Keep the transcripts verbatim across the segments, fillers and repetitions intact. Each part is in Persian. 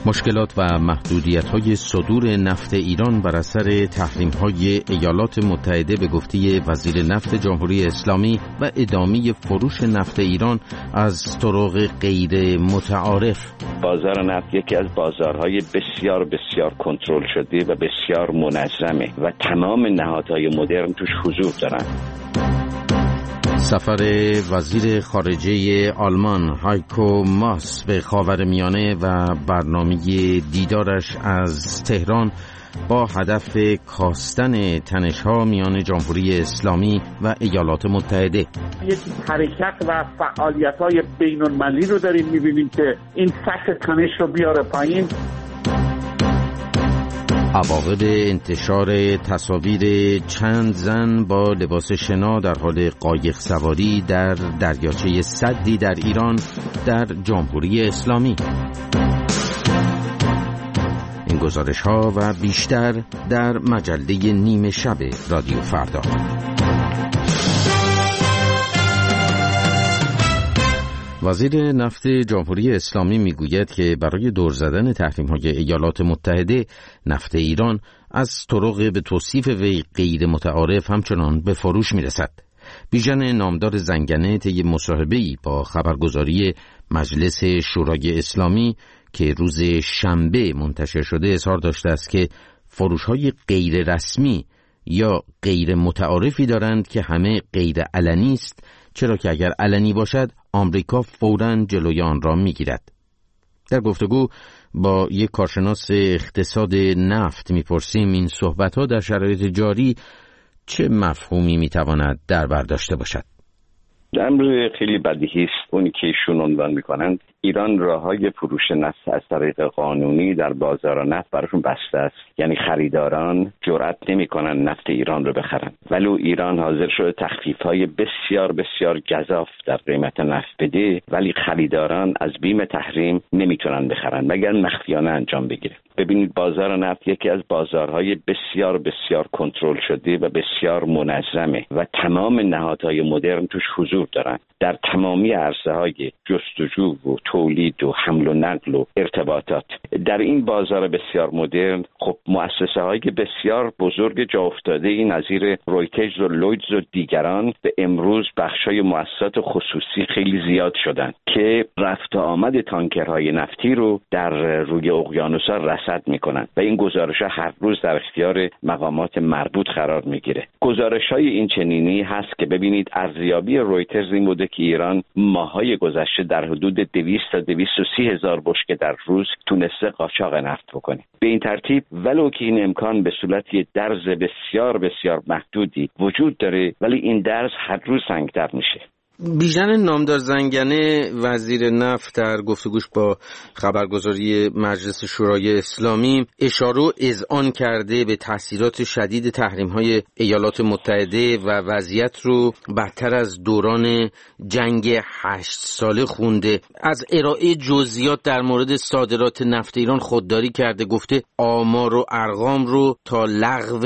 مشکلات و محدودیت‌های صدور نفت ایران بر اثر تحریم‌های ایالات متحده به گفته وزیر نفت جمهوری اسلامی و ادامه فروش نفت ایران از طرق غیر متعارف. بازار نفت یکی از بازارهای بسیار بسیار کنترل شده و بسیار منظمه و تمام نهادهای مدرن توش حضور دارن. سفر وزیر خارجه آلمان هایکو ماس به خاورمیانه و برنامه دیدارش از تهران با هدف کاستن تنش‌ها میان جمهوری اسلامی و ایالات متحده. یک حرکت و فعالیت‌های بین‌المللی رو داریم می‌بینیم که این سطح تنش رو بیاره پایین. عواقب انتشار تصاویر چند زن با لباس شنا در حال قایق سواری در دریاچه سدی در ایران در جمهوری اسلامی. این گزارش ها و بیشتر در مجله نیمه شب رادیو فردا. وزیر نفت جمهوری اسلامی میگوید که برای دور زدن تحریم‌های ایالات متحده نفت ایران از طرق به توصیف وی غیر متعارف همچنان به فروش میرسد. بیژن نامدار زنگنه طی مصاحبه‌ای با خبرگزاری مجلس شورای اسلامی که روز شنبه منتشر شده اظهار داشته است که فروش‌های غیر رسمی یا غیر متعارفی دارند که همه غیر علنی است، چرا که اگر علنی باشد آمریکا فوراً جلوی آن را میگیرد. در گفتگو با یک کارشناس اقتصاد نفت میپرسیم این صحبت‌ها در شرایط جاری چه مفهومی میتواند در بر داشته باشد. امر خیلی بدیهی است اونی که ایشون عنوان میکنند. ایران راههای فروش نفت از طریق قانونی در بازار نفت براشون بسته است، یعنی خریداران جرئت نمیکنن نفت ایران رو بخرن، ولی ایران حاضر شده تخفیف‌های بسیار بسیار گزاف در قیمت نفت بده، ولی خریداران از بیم تحریم نمیتونن بخرن مگر مخفیانه انجام بگیره. ببینید بازار نفت یکی از بازارهای بسیار بسیار کنترل شده و بسیار منظمه و تمام نهادهای مدرن توش حضور دارن. در تمامی عرصه‌های جستجو و تولید و حمل و نقل و ارتباطات. در این بازار بسیار مدرن خب مؤسسه‌های بسیار بزرگ جا افتاده این نظیر رویترز و لویدز و دیگران به امروز بخشای مؤسسات خصوصی خیلی زیاد شدن که رفت و آمد تانکرهای نفتی رو در روی اقیانوس‌ها رصد میکنن و این گزارش‌ها هر روز در اختیار مقامات مربوط قرار میگیره. گزارش‌های این چنینی هست که ببینید ارزیابی رویترز این بوده که ایران ماه‌های گذشته در حدود دویست تا دویست و سی هزار بشکه در روز تونسته قاچاق نفت بکنه. به این ترتیب ولو که این امکان به صورت یک درز بسیار بسیار محدودی وجود داره، ولی این درز هر روز سنگ‌تر میشه. بیژن نامدار زنگنه وزیر نفت در گفتگوش با خبرگزاری مجلس شورای اسلامی اشاره و اذعان کرده به تاثیرات شدید تحریم‌های ایالات متحده و وضعیت رو بدتر از دوران جنگ هشت ساله خونده. از ارائه جزئیات در مورد صادرات نفت ایران خودداری کرده، گفته آمار و ارقام رو تا لغو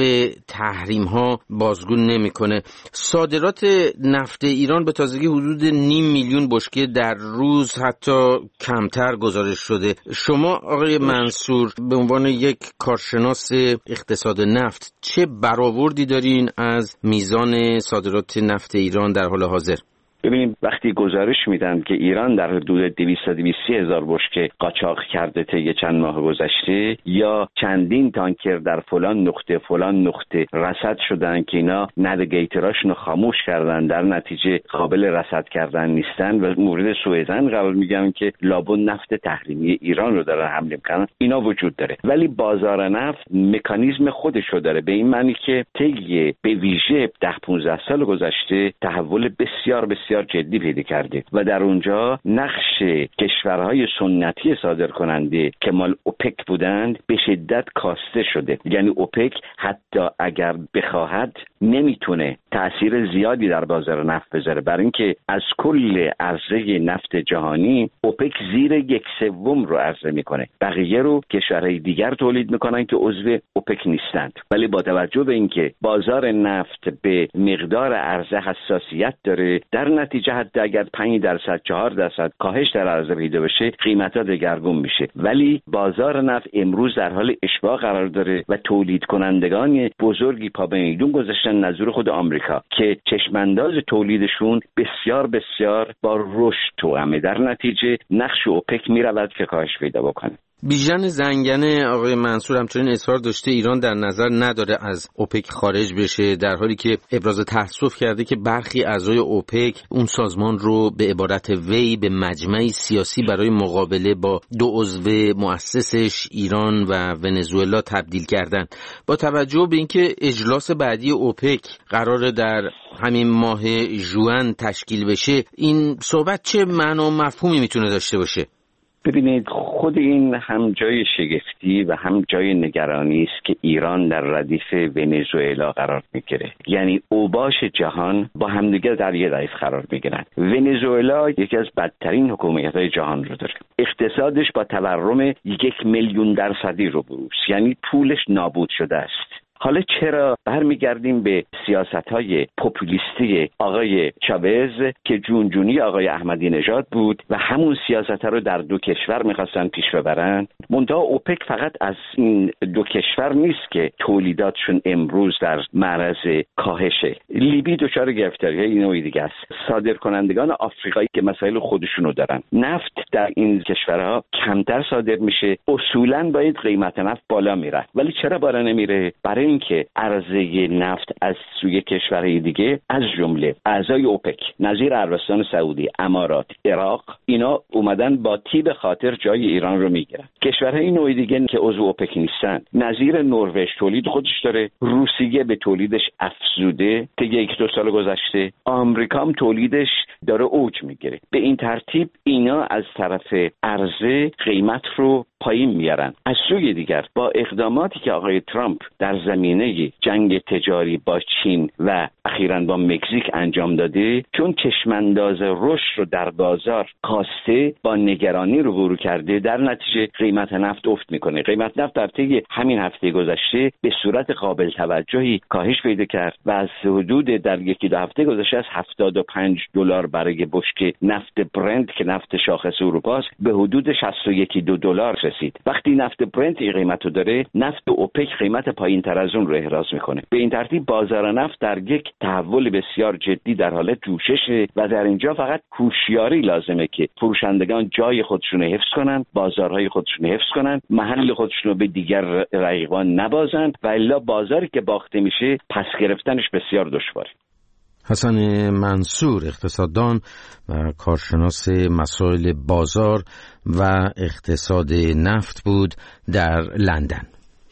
تحریم‌ها بازگو نمی‌کنه. صادرات نفت ایران به تازگی حدود نیم میلیون بشکه در روز، حتی کمتر گزارش شده. شما آقای منصور به عنوان یک کارشناس اقتصاد نفت چه برآوردی دارین از میزان صادرات نفت ایران در حال حاضر؟ ببینید وقتی گزارش میدن که ایران در حدود دویست تا دویست و سی هزار بشکه قاچاق کرده طی چند ماه گذشته، یا چندین تانکر در فلان نقطه فلان نقطه رصد شدن که اینا نویگیتوراشون خاموش کردن، در نتیجه قابل رصد کردن نیستن و مورد سوء ظن قرار میگیرن که لابد نفت تحریمی ایران رو دارن حمله میکنن، اینا وجود داره. ولی بازار نفت مکانیزم خودشو داره، به این معنی که طی به ویژه ده پانزده سال گذشته تحول بسیار بسیار بسیار جدی پیدا کرده و در اونجا نقش کشورهای سنتی صادرکننده که مال اوپک بودند به شدت کاسته شده. یعنی اوپک حتی اگر بخواهد نمیتونه تأثیر زیادی در بازار نفت بذاره، برای اینکه از کل عرضه نفت جهانی اوپک زیر یک سوم رو عرضه میکنه، بقیه رو کشورهای دیگر تولید میکنن که عضو اوپک نیستند. ولی با توجه به اینکه بازار نفت به مقدار عرضه حساسیت داره، در نتیجه حتی اگر پنج درصد چهار درصد کاهش در عرضه پیدا بشه قیمتا دگرگون میشه. ولی بازار نفت امروز در حال اشباع قرار داره و تولید کنندگان بزرگی پا به میدون گذاشتن نظیر خود آمریکا که چشمانداز تولیدشون بسیار بسیار با رشد توامه. در نتیجه نقش اوپک میرود که کاهش پیدا بکنه. بیژن زنگنه آقای منصور همچنین اصرار داشته ایران در نظر نداره از اوپک خارج بشه، در حالی که ابراز تأسف کرده که برخی اعضای اوپک اون سازمان رو به عبارت وی به مجمعی سیاسی برای مقابله با دو عضو مؤسسش ایران و ونزوئلا تبدیل کردن. با توجه به اینکه اجلاس بعدی اوپک قراره در همین ماه ژوئن تشکیل بشه، این صحبت چه معنا و مفهومی میتونه داشته باشه؟ ببینید، خود این هم جای شگفتی و هم جای نگرانی است که ایران در ردیف ونزوئلا قرار میگیره. یعنی اوباش جهان با همدیگه در یه ردیف قرار میگیرن. ونزوئلا یکی از بدترین حکومت‌های جهان رو داره. اقتصادش با تورم یک میلیون درصدی رو بروز، یعنی پولش نابود شده است. حالا چرا برمیگردیم به سیاست‌های پوپولیستی آقای چاوز که جونجونی آقای احمدی نژاد بود و همون سیاست‌ها رو در دو کشور می‌خواستن پیش ببرن؟ منتها اوپک فقط از این دو کشور نیست که تولیداتشون امروز در معرض کاهشه. لیبی دچار گرفتاری‌های نوعی دیگه است. صادرکنندگان آفریقایی که مسائل خودشونو دارن، نفت در این کشورها کمتر صادر میشه، اصولاً باید قیمت نفت بالا میره. ولی چرا بالا نمیره؟ برای اینکه عرضه نفت از سوی کشورهای دیگه از جمله اعضای اوپک نظیر عربستان سعودی، امارات، عراق، اینا اومدن با تیب خاطر جای ایران رو میگیرن. کشورهای نوع دیگه که عضو اوپک نیستن، نظیر نروژ تولید خودش داره، روسیه به تولیدش افزوده طی یک دو سال گذشته، آمریکا هم تولیدش داره اوج میگیره. به این ترتیب اینا از طرف عرضه قیمت رو پایین میارن. از سوی دیگر با اقداماتی که آقای ترامپ در زمینه جنگ تجاری با چین و اخیراً با مکزیک انجام داده، چون چشمانداز رشد رو در بازار کاسته با نگرانی رو رو کرده، در نتیجه قیمت نفت افت میکنه. قیمت نفت در طی همین هفته گذشته به صورت قابل توجهی کاهش پیدا کرد و از حدود در یکی دو هفته گذشته از هفتاد و پنج دلار برای بشکه نفت برنت که نفت شاخص اروپا است به حدود شصت و یک دلار رسید. وقتی نفت برنت این قیمت رو داره، نفت اوپک قیمت پایین تر از اون رو احراز میکنه. به این ترتیب بازار نفت در یک تحول بسیار جدی در حال جوششه و در اینجا فقط هوشیاری لازمه که فروشندگان جای خودشون حفظ کنن، بازارهای خودشون حفظ کنن، محل خودشون رو به دیگر رقیبان نبازن و الا بازاری که باخته میشه پس گرفتنش بسیار دشواره. حسن منصور، اقتصاددان و کارشناس مسائل بازار و اقتصاد نفت بود در لندن.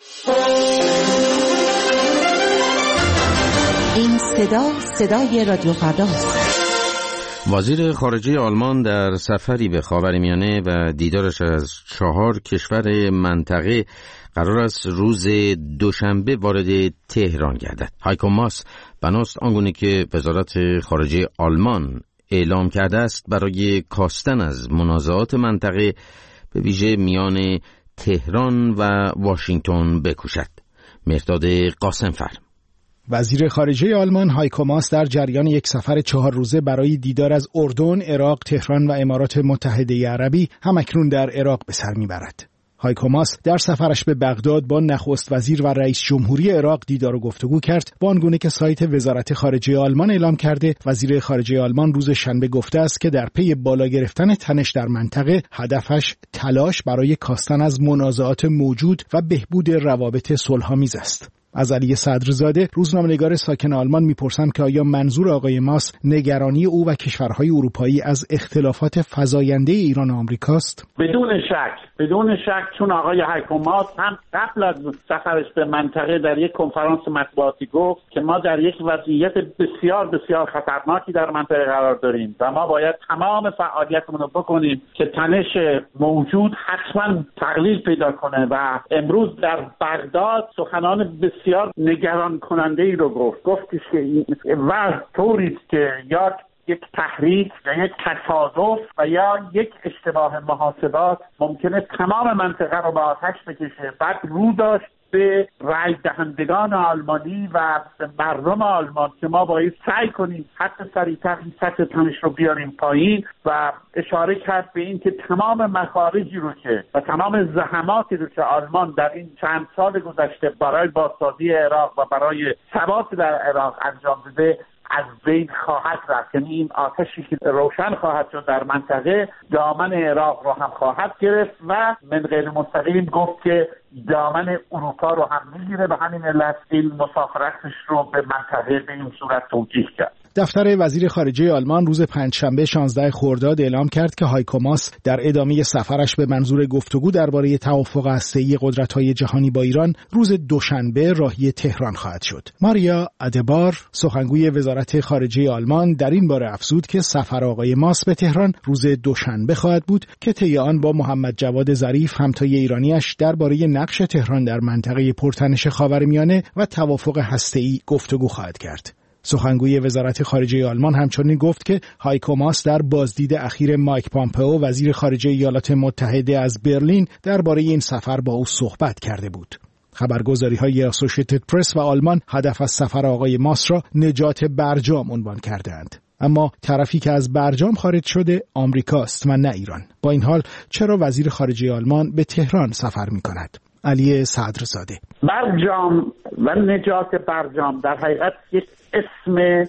این صدا صدای رادیو فرداست. وزیر خارجه آلمان در سفری به خاورمیانه و دیدارش از چهار کشور منطقه قرار است روز دوشنبه وارد تهران گردد. هایکو ماس بناست آنگونه که وزارت خارجه آلمان اعلام کرده است برای کاستن از منازعات منطقه به ویژه میان تهران و واشنگتن بکوشد. مرداد قاسمفر. وزیر خارجه آلمان هایکو ماس در جریان یک سفر چهار روزه برای دیدار از اردن، عراق، تهران و امارات متحده عربی همکنون در عراق به سر میبرد. هایکو ماس در سفرش به بغداد با نخست وزیر و رئیس جمهوری عراق دیدار و گفتگو کرد. با آنگونه که سایت وزارت خارجه آلمان اعلام کرده، وزیر خارجه آلمان روز شنبه گفته است که در پی بالا گرفتن تنش در منطقه هدفش تلاش برای کاستن از منازعات موجود و بهبود روابط صلح‌آمیز است. از علی صدرزاده، روزنامه‌نگار ساکن آلمان، میپرسم که آیا منظور آقای ماس نگرانی او و کشورهای اروپایی از اختلافات فزاینده ایران و آمریکاست؟ بدون شک، بدون شک، چون آقای هایکو ماس هم قبل از سفرش به منطقه در یک کنفرانس مطبوعاتی گفت که ما در یک وضعیت بسیار بسیار خطرناکی در منطقه قرار داریم و ما باید تمام فعالیتمون رو بکنیم که تنش موجود حتما تقلیل پیدا کنه. و امروز در بغداد سخنان بسیار بسیار نگران کننده ای رو گفت. گفتش که این وضع طوریست که یا یک تحریک یا یک تصادف و یا یک اشتباه محاسبات ممکنه تمام منطقه رو به آتش بکشه. بعد رو داشت به رای دهندگان آلمانی و به مردم آلمان که ما باید سعی کنیم حتی سریعتر این سطح تنش رو بیاریم پایین و اشاره کرد به این که تمام مخارجی رو که و تمام زحماتی رو که آلمان در این چند سال گذشته برای بازسازی عراق و برای ثبات در عراق انجام داده از بین خواهد رفت. یعنی این آتشی که روشن خواهد شد در منطقه دامن عراق رو هم خواهد گرفت و من غیر مستقیم گفت که دامن اروپا رو هم میگیره. به همین علت این مسافرتش رو به منطقه به این صورت توجیه کرد. دفتر وزیر خارجه آلمان روز پنجشنبه شانزده خرداد اعلام کرد که هایکو ماس در ادامه سفرش به منظور گفتگو درباره توافق هسته‌ای قدرت‌های جهانی با ایران روز دوشنبه راهی تهران خواهد شد. ماریا ادبار سخنگوی وزارت خارجه آلمان در این باره افزود که سفر آقای ماس به تهران روز دوشنبه خواهد بود که طی آن با محمد جواد ظریف همتای ایرانیش درباره نقش تهران در منطقه پرتنش خاورمیانه و توافق هسته‌ای گفتگو خواهد کرد. سخنگوی وزارت خارجه آلمان همچنین گفت که هایکو ماس در بازدید اخیر مایک پامپئو وزیر خارجه ایالات متحده از برلین درباره این سفر با او صحبت کرده بود. خبرگزاری‌های اسوسییتد پرس و آلمان هدف از سفر آقای ماس را نجات برجام عنوان کردند. اما طرفی که از برجام خارج شده آمریکاست و نه ایران. با این حال چرا وزیر خارجه آلمان به تهران سفر می‌کند؟ علی صدرزاده: برجام و نجات برجام در حقیقت یک اسم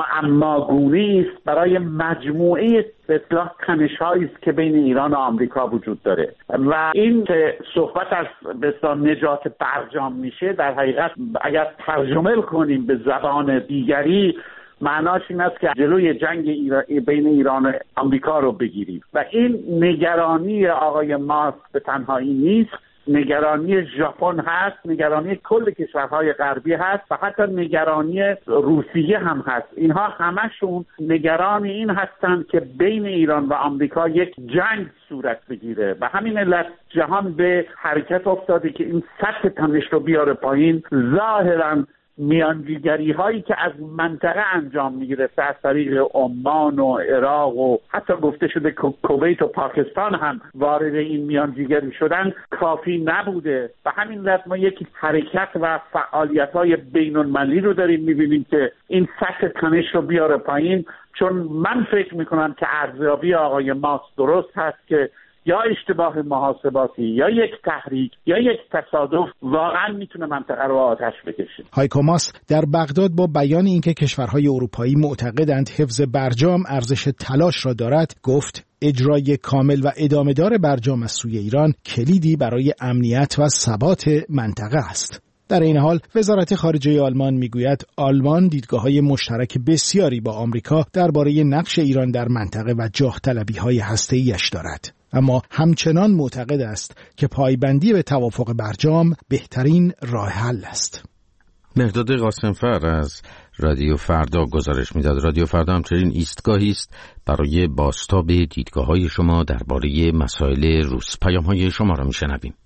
معماگونی است برای مجموعه به اصطلاح تنش‌هایی است که بین ایران و آمریکا وجود داره و این که صحبت از به اصطلاح نجات برجام میشه در حقیقت اگر ترجمه کنیم به زبان دیگری معناش این است که جلوی جنگ ایران بین ایران و آمریکا رو بگیریم و این نگرانی آقای ماس به تنهایی نیست، نگرانی ژاپن هست، نگرانی کل کشورهای غربی هست و حتی نگرانی روسیه هم هست. اینها همشون نگران این هستند که بین ایران و آمریکا یک جنگ صورت بگیره و همین علت جهان به حرکت افتاده که این سطح تنش رو بیاره پایین. ظاهراً میانجیگری هایی که از منطقه انجام میگرفته از طریق عمان و عراق و حتی گفته شده کویت و پاکستان هم وارد این میانجیگری شدن کافی نبوده و همین علت ما یک حرکت و فعالیت های بین المللی رو داریم میبینیم که این سطح تنش رو بیاره پایین. چون من فکر میکنم که ارزیابی آقای ماس درست هست که یا اشتباه محاسباتی یا یک تحریک یا یک تصادف واقعا میتونه منطقه رو آتش بکشه. هایکو ماس در بغداد با بیان اینکه کشورهای اروپایی معتقدند حفظ برجام ارزش تلاش را دارد گفت اجرای کامل و ادامه‌دار برجام از سوی ایران کلیدی برای امنیت و ثبات منطقه است. در این حال وزارت خارجه آلمان میگوید آلمان دیدگاه‌های مشترک بسیاری با آمریکا درباره نقش ایران در منطقه و جاه طلبی‌های هسته‌ایش دارد. اما همچنان معتقد است که پایبندی به توافق برجام بهترین راه حل است. مهداد قاسمفر از رادیو فردا گزارش میداد. رادیو فردا همچنین ایستگاهی است برای بازتاب دیدگاه‌های شما درباره مسائل روز. پیام‌های شما را میشنویم.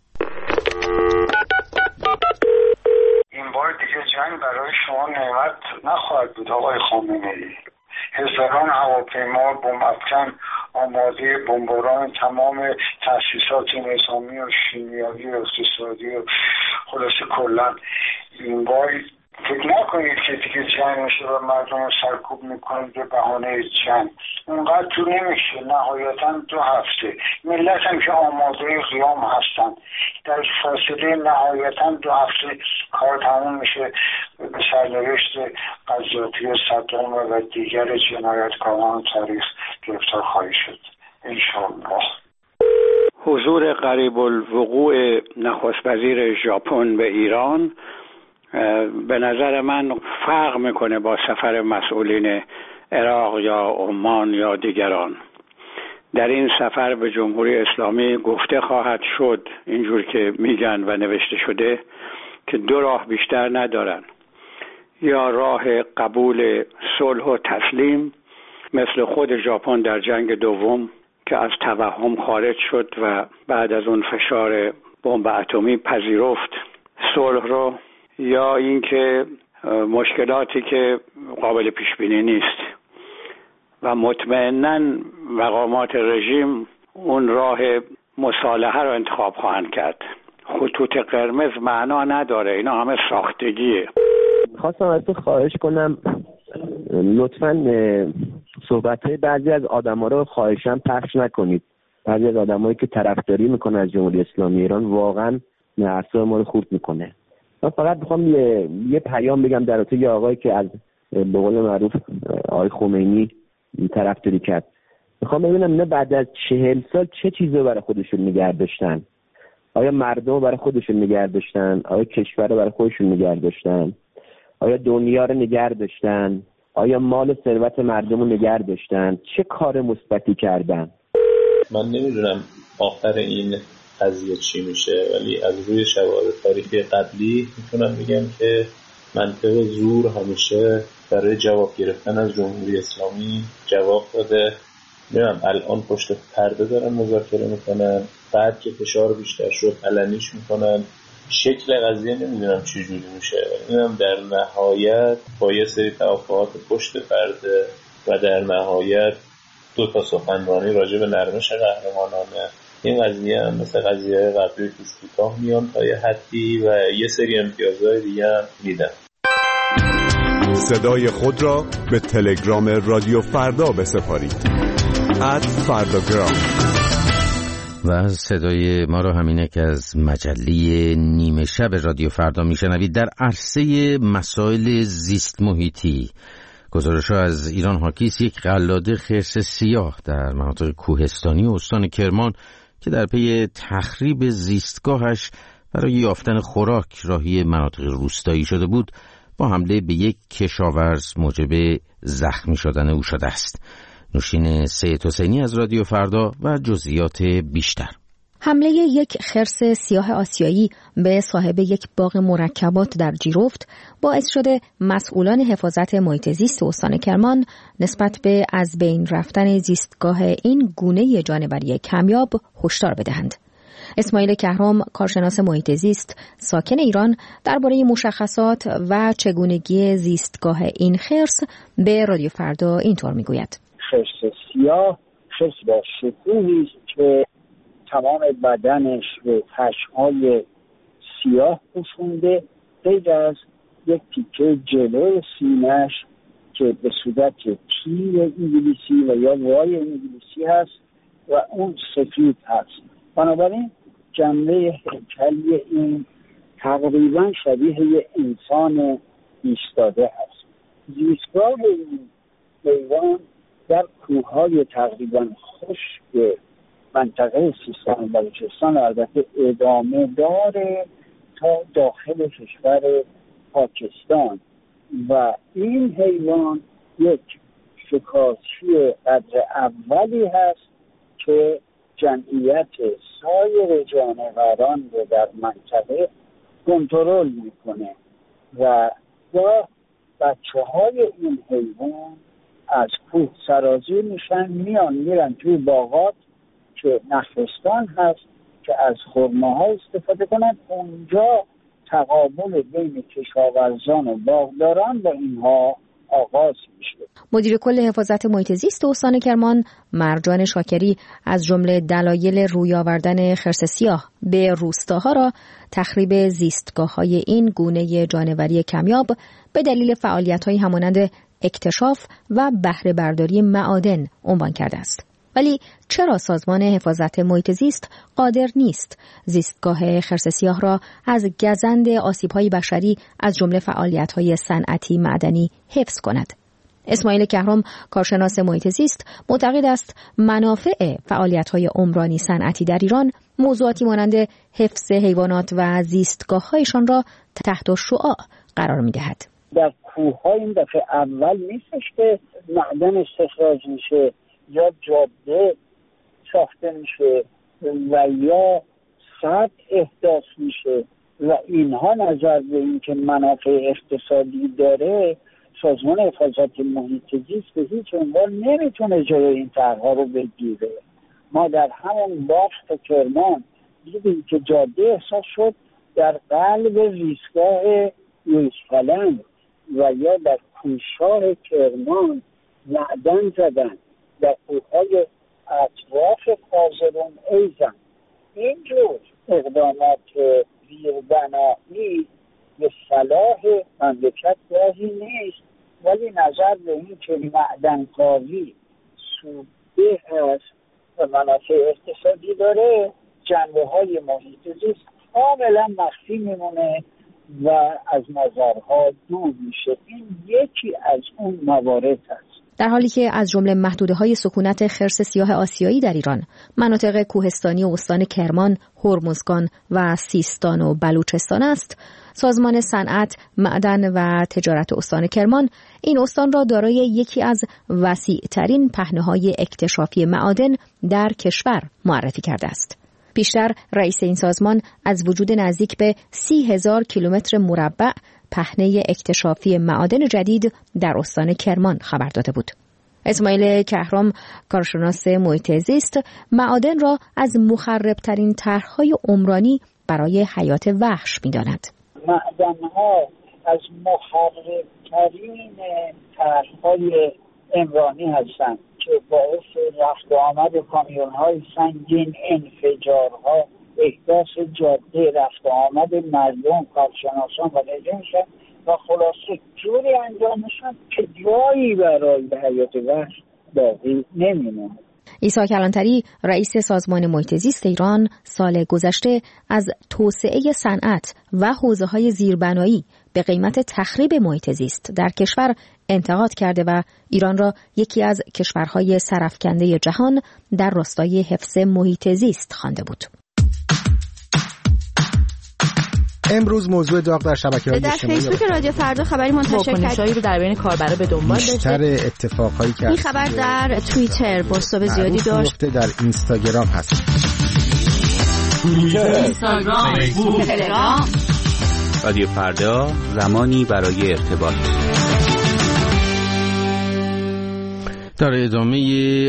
این بار دیگه جنگ برای شما نعمت نخواهد بود آقای خامنه‌ای. هزاران هواپیما بمب‌افکن آماده بمباران تمام تأسیسات نظامی و شیمیایی و اقتصادی و خلاصه کلا این بار فکر نکنید که دیگه جنگ میشه و مردم رو سرکوب میکنید به بهانه جنگ. اونقدر تو نمیشه. نهایتا دو هفته ملت هم که آماده قیام هستن در فاصله نهایتا دو هفته کار تموم میشه به سرنوشت قذافی و صدام و دیگر جنایتکاران تاریخ گرفتار خواهی شد انشاءالله. حضور قریب الوقوع نخست وزیر ژاپن به ایران به نظر من فرق میکنه با سفر مسئولین عراق یا عمان یا دیگران. در این سفر به جمهوری اسلامی گفته خواهد شد اینجور که میگن و نوشته شده که دو راه بیشتر ندارن، یا راه قبول صلح و تسلیم مثل خود ژاپن در جنگ دوم که از توهم خارج شد و بعد از اون فشار بمب اتمی پذیرفت صلح رو، یا اینکه مشکلاتی که قابل پیش بینی نیست و مطمئناً مقامات رژیم اون راه مصالحه رو انتخاب خواهند کرد. خطوط قرمز معنا نداره، اینا همه ساختگیه. خواستم از تو خواهش کنم لطفاً صحبت‌های بعضی از آدم‌ها رو خواهشاً پخش نکنید. بعضی از آدمایی که طرفداری میکنه از جمهوری اسلامی ایران واقعاً اعصاب ما رو خورد میکنه. من فقط میخوام یه, یه پیام بگم در رابطه یه آقایی که از به قول معروف آقای خمینی طرفداری کرد. میخوام ببینم اینا بعد از چهل سال چه چیزی برای خودشون نگه داشتن؟ آیا مردم برای خودشون نگه داشتن؟ آیا کشور رو برای خودشون نگه داشتن؟ آیا دنیا رو نگه داشتن؟ آیا مال و ثروت مردم رو نگه داشتن؟ چه کار مثبتی کردن؟ من نمیدونم آخر این قضیه چی میشه، ولی از روی شواهد تاریخی قبلی میتونم بگم که منطق زور همیشه برای جواب گرفتن از جمهوری اسلامی جواب داده. نمیدونم الان پشت پرده دارن مذاکره میکنن، بعد که فشار بیشتر شد علنیش میکنن. شکل قضیه نمیدونم چی جوری میشه، نمیدونم در نهایت با یه سری توافقات پشت پرده و در نهایت دو تا سخنرانی راجع به نرمش قهرمانانه این قضیه هم مثل قضیه قبلی توش کوتاه میان تا یه حدی و یه سری امتیازهای دیگه هم میدن. صدای خود را به تلگرام رادیو فردا بسپارید ات فرداگرام. و صدای ما رو همینه که از مجله نیمه شب رادیو فردا میشنوید. در عرصه مسائل زیست محیطی گزارش‌ها از ایران حاکیست یک قلاده خرس سیاه در مناطق کوهستانی و استان کرمان که در پی تخریب زیستگاهش برای یافتن خوراک راهی مناطق روستایی شده بود با حمله به یک کشاورز موجب زخمی شدن او شده است. نوشین سید حسینی از رادیو فردا و جزئیات بیشتر. حمله یک خرس سیاه آسیایی به صاحب یک باغ مرکبات در جیرفت باعث شده مسئولان حفاظت محیط زیست استان کرمان نسبت به از بین رفتن زیستگاه این گونه جانوری کمیاب هشدار بدهند. اسماعیل کهرام، کارشناس محیط زیست ساکن ایران، درباره مشخصات و چگونگی زیستگاه این خرس به رادیو فردا اینطور میگوید: خرس سیاه خرس با شکوهی است که تمام بدنش به پشم‌های سیاه پوشونده، غیر از یک تیکه جلوی سینه‌اش که به صورت تیر انگلیسی و یا وای انگلیسی هست و اون سفید هست. بنابراین جنبه هیکلی این تقریبا شبیه یک انسان ایستاده هست. زیستگاه این حیوان در کوههای تقریبا خشک منطقه سیستان و بلوچستان البته ادامه داره تا داخل کشور پاکستان و این حیوان یک شکارچی قدر اولی هست که جمعیت سایر جانوران رو در منطقه کنترل میکنه و با بچه های این حیوان از کوه سرازیر میشن، میان میرن توی باغات که نخلستان هست که از خرماها استفاده کنند. اونجا تقابل بین کشاورزان و باغداران با اینها آغاز میشه. مدیر کل حفاظت محیط زیست استان کرمان مرجان شاکری از جمله دلایل روی آوردن خرس سیاه به روستاها را تخریب زیستگاه‌های این گونه جانوری کمیاب به دلیل فعالیت‌های همانند اکتشاف و بهره برداری معادن عنوان کرده است. ولی چرا سازمان حفاظت محیط زیست قادر نیست زیستگاه خرس سیاه را از گزند آسیب‌های بشری از جمله فعالیت‌های صنعتی معدنی حفظ کند؟ اسماعیل کهرام، کارشناس محیط زیست، معتقد است منافع فعالیت‌های عمرانی صنعتی در ایران موضوعاتی مانند حفظ حیوانات و زیستگاه‌هایشان را تحت شعاع قرار می‌دهد. در کوه‌ها این دفعه اول نیستش که معدن استخراج میشه یا جاده ساخته میشه و یا سد احداث میشه و اینها نظر به این که منافع اقتصادی داره، سازمان حفاظت محیط زیست به هیچ عنوان نمیتونه جلوی این طرح‌ها رو بگیره. ما در همون بافت کرمان دیدیم که جاده احساس شد در قلب زیستگاه یوزپلنگ و یا در کوهسار کرمان معدن زدن، در کوههای اطراف کازرون ایزن. اینجور اقدامات فرض این که معدنکاری سودده هست و منافع اقتصادی داره، جنبه های محیط زیست کاملا مخفی میمونه و از نظرها دور میشه. این یکی از اون موارد هست. در حالی که از جمله محدوده‌های سکونت خرس سیاه آسیایی در ایران مناطق کوهستانی و استان کرمان، هرمزگان و سیستان و بلوچستان است، سازمان صنعت، معدن و تجارت استان کرمان این استان را دارای یکی از وسیع‌ترین پهنه‌های اکتشافی معادن در کشور معرفی کرده است. پیشتر رئیس این سازمان از وجود نزدیک به سی هزار کیلومتر مربع پهنه اکتشافی معادن جدید در استان کرمان خبر داده بود. اسماعیل کهرام، کارشناس محیط زیست، معادن را از مخربترین طرح‌های عمرانی برای حیات وحش می‌داند. معدن‌ها از مخربترین طرح‌های عمرانی هستند که باعث رفت و آمد کامیون‌های سنگین، انفجارها، احداث جاده، رفت و آمد مردم، کارشناسان و غیره میشن و خلاصه جوری انجام میشن که جایی برای حیات وحش باقی نمیمونه. عیسی کلانتری، رئیس سازمان محیط زیست ایران، سال گذشته از توسعه صنعت و حوزه‌های زیربنایی به قیمت تخریب محیط زیست در کشور انتقاد کرده و ایران را یکی از کشورهای سرافکنده جهان در راستای حفظ محیط زیست خوانده بود. امروز موضوع داغ در شبکه‌های اجتماعی در فیسبوک رادیو فردا خبری منتشر کرد رو در بین کاربرا به دنبال داشته. بیشتر اتفاقایی که این خبر در توییتر بازتاب زیادی داشت. در اینستاگرام هست. اینستاگرام، فیسبوک، تلگرام. رادیو فردا، زمانی برای ارتباط. در ادامه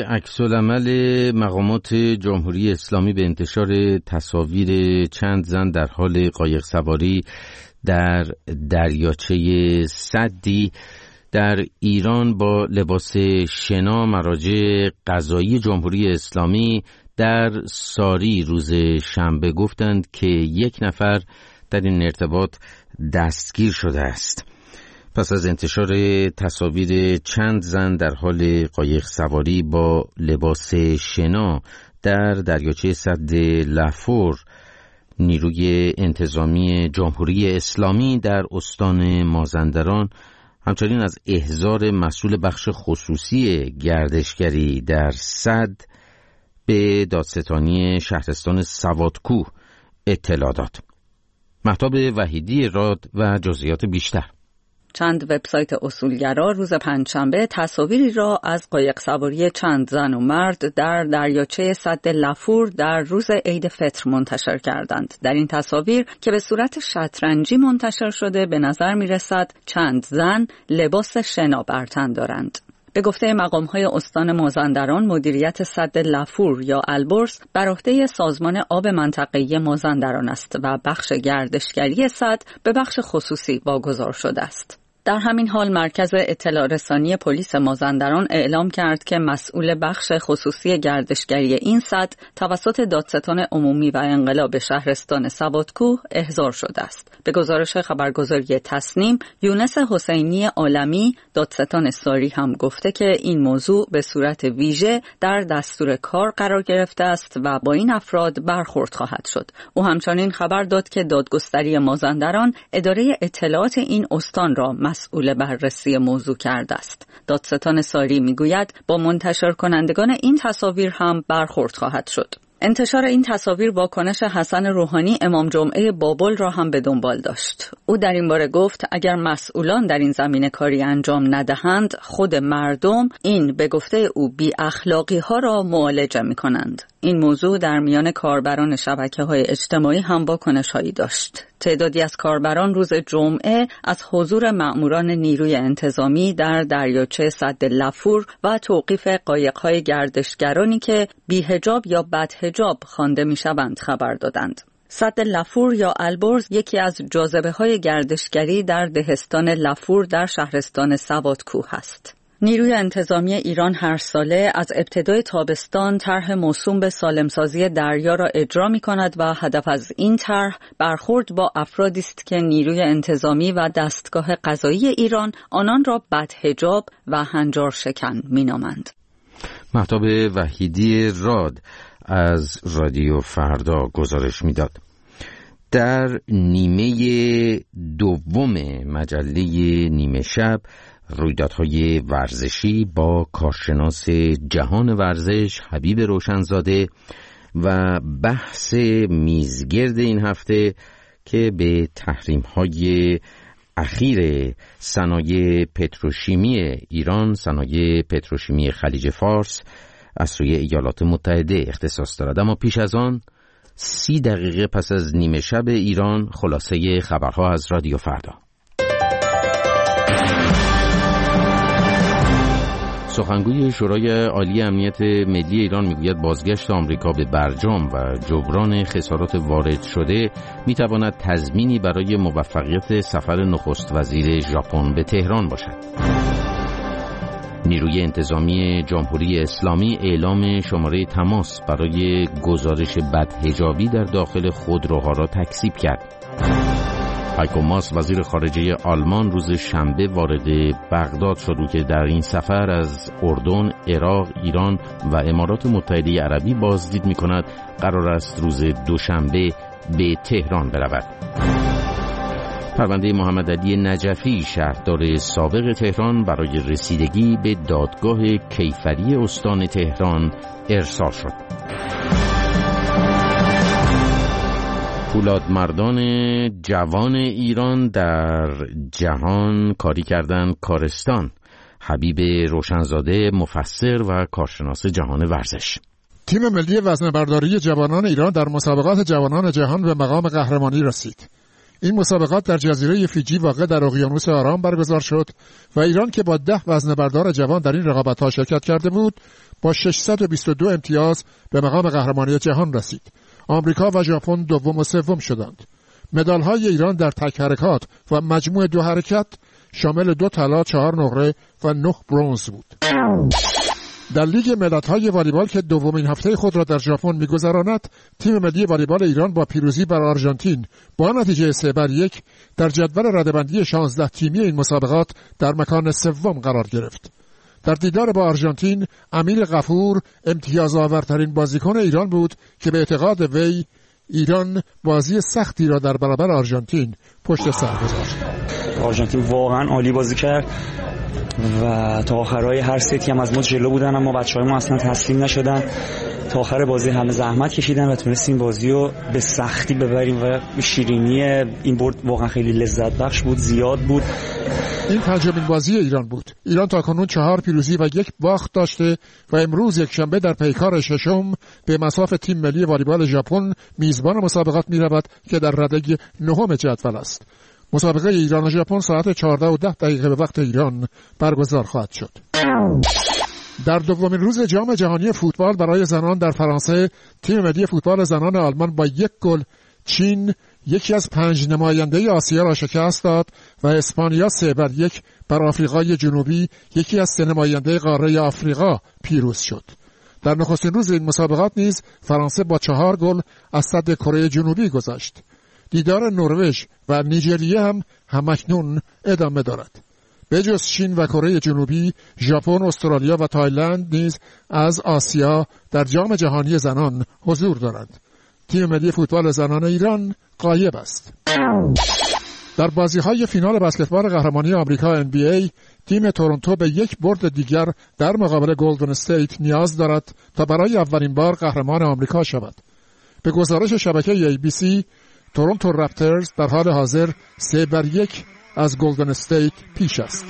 عکس‌العمل مقامات جمهوری اسلامی به انتشار تصاویر چند زن در حال قایق سواری در دریاچه سدی در ایران با لباس شنا، مراجع قضایی جمهوری اسلامی در ساری روز شنبه گفتند که یک نفر در این ارتباط دستگیر شده است. پس از انتشار تصاویر چند زن در حال قایق سواری با لباس شنا در دریاچه سد لفور، نیروی انتظامی جمهوری اسلامی در استان مازندران همچنین از احضار مسئول بخش خصوصی گردشگری در سد به دادستانی شهرستان سوادکوه اطلاع داد. مهتاب وحیدی راد و جزئیات بیشتر. چند وبسایت اصولگرا روز پنجشنبه تصاویری را از قایق سواری چند زن و مرد در دریاچه سد لفور در روز عید فطر منتشر کردند. در این تصاویر که به صورت شطرنجی منتشر شده به نظر می رسد چند زن لباس شنا بر تن دارند. به گفته مقام‌های استان مازندران، مدیریت سد لفور یا البرز بر عهده سازمان آب منطقه‌ای مازندران است و بخش گردشگری سد به بخش خصوصی واگذار شده است. در همین حال مرکز اطلاع رسانی پلیس مازندران اعلام کرد که مسئول بخش خصوصی گردشگری این سد توسط دادستان عمومی و انقلاب شهرستان سوادکوه احضار شده است. به گزارش خبرگزاری تصنیم، یونس حسینی عالمی دادستان ساری هم گفته که این موضوع به صورت ویژه در دستور کار قرار گرفته است و با این افراد برخورد خواهد شد. او همچنین خبر داد که دادگستری مازندران اداره اطلاعات این استان را مسئول بررسی موضوع کرده است. دادستان ساری میگوید با منتشر کنندگان این تصاویر هم برخورد خواهد شد. انتشار این تصاویر واکنش حسن روحانی امام جمعه بابل را هم به دنبال داشت. او در این باره گفت اگر مسئولان در این زمینه کاری انجام ندهند، خود مردم این به گفته او بی اخلاقی ها را معالجه می کنند. این موضوع در میان کاربران شبکه‌های اجتماعی هم واکنش هایی داشت. تعدادی از کاربران روز جمعه از حضور مأموران نیروی انتظامی در دریاچه سد لفور و توقیف قایق‌های گردشگرانی که بی‌حجاب یا بدحجاب خوانده می‌شوند خبر دادند. سد لفور یا البرز یکی از جاذبه‌های گردشگری در دهستان لفور در شهرستان سوادکوه است. نیروی انتظامی ایران هر ساله از ابتدای تابستان طرح موسوم به سالمسازی دریا را اجرا می کند و هدف از این طرح برخورد با افرادی است که نیروی انتظامی و دستگاه قضایی ایران آنان را بدحجاب و هنجار شکن می نامند. مهتاب وحیدی راد از رادیو فردا گزارش میداد. در نیمه دوم مجله نیمه شب رویدادهای ورزشی با کارشناس جهان ورزش حبیب روشنزاده و بحث میزگرد این هفته که به تحریم‌های اخیر صنایع پتروشیمی ایران، صنایع پتروشیمی خلیج فارس از سوی ایالات متحده اختصاص دارد. اما پیش از آن سی دقیقه پس از نیمه شب ایران خلاصه خبرها از رادیو فردا. سخنگوی شورای عالی امنیت ملی ایران میگوید بازگشت آمریکا به برجام و جبران خسارات وارد شده میتواند تضمینی برای موفقیت سفر نخست وزیر ژاپن به تهران باشد. نیروی انتظامی جمهوری اسلامی اعلام شماره تماس برای گزارش بدحجابی در داخل خودروها را تکذیب کرد. هایکو ماس وزیر خارجه آلمان روز شنبه وارد بغداد شد که در این سفر از اردن، عراق، ایران و امارات متحده عربی بازدید می‌کند. قرار است روز دوشنبه به تهران برود. پرونده محمد علی نجفی شهردار سابق تهران برای رسیدگی به دادگاه کیفری استان تهران ارسال شد. پولادمردان جوان ایران در جهان کاری کردن کارستان. حبیب روشنزاده مفسر و کارشناس جهان ورزش. تیم ملی وزنه‌برداری جوانان ایران در مسابقات جوانان جهان به مقام قهرمانی رسید. این مسابقات در جزیره فیجی واقع در اقیانوس آرام برگزار شد و ایران که با ده وزنه‌بردار جوان در این رقابت‌ها شرکت کرده بود با ششصد و بیست و دو امتیاز به مقام قهرمانی جهان رسید. آمریکا و ژاپن دوم و سوم شدند. مدال‌های ایران در تک حرکات و مجموع دو حرکت شامل دو طلا، چهار نقره و نه برنز بود. در لیگ ملت‌های والیبال که دومین هفته خود را در ژاپن می‌گذراند، تیم ملی والیبال ایران با پیروزی بر آرژانتین با نتیجه سه بر یک در جدول رده‌بندی شانزده تیمی این مسابقات در مکان سوم قرار گرفت. در دیدار با آرژانتین، امیل غفور امتیازآورترین بازیکن ایران بود که به اعتقاد وی ایران بازی سختی را در برابر آرژانتین پشت سر گذاشت. آرژانتین واقعا عالی بازی کرد و تا آخرای هر ستی هم از ما جلو بودن، اما بچه‌های ما اصلا تسلیم نشدن. تا آخر بازی همه زحمت کشیدن و تونستیم بازی رو به سختی ببریم و شیرینی این برد واقعا خیلی لذت بخش بود، زیاد بود. این پنجمین بازی ایران بود. ایران تاکنون چهار پیروزی و یک باخت داشته و امروز یک شنبه در پیکار ششم به مصاف تیم ملی والیبال ژاپن میزبان مسابقات می‌رود که در رده نهم جدول است. مسابقه ایران و ژاپن ساعت چهارده و ده دقیقه به وقت ایران برگزار خواهد شد. در دومین روز جام جهانی فوتبال برای زنان در فرانسه، تیم ملی فوتبال زنان آلمان با یک گل چین یکی از پنج نماینده آسیا را شکست داد و اسپانیا سه بر یک بر آفریقای جنوبی، یکی از سه نماینده قاره آفریقا، پیروز شد. در نخستین روز این مسابقات نیز فرانسه با چهار گل از صد کره جنوبی گذشت. دیدار نروژ و نیجریه هم همکنون ادامه دارد. به جز چین و کره جنوبی، ژاپن، استرالیا و تایلند نیز از آسیا در جام جهانی زنان حضور دارند. تیم ملی فوتبال زنان ایران غایب است. در بازی‌های فینال بسکتبال قهرمانی آمریکا ان بی ای، تیم تورنتو به یک برد دیگر در مقابل گلدن استیت نیاز دارد تا برای اولین بار قهرمان آمریکا شود. به گزارش شبکه ای بی سی، تورنتو رپترز در حال حاضر سه بر یک از گلدن استیت پیش است.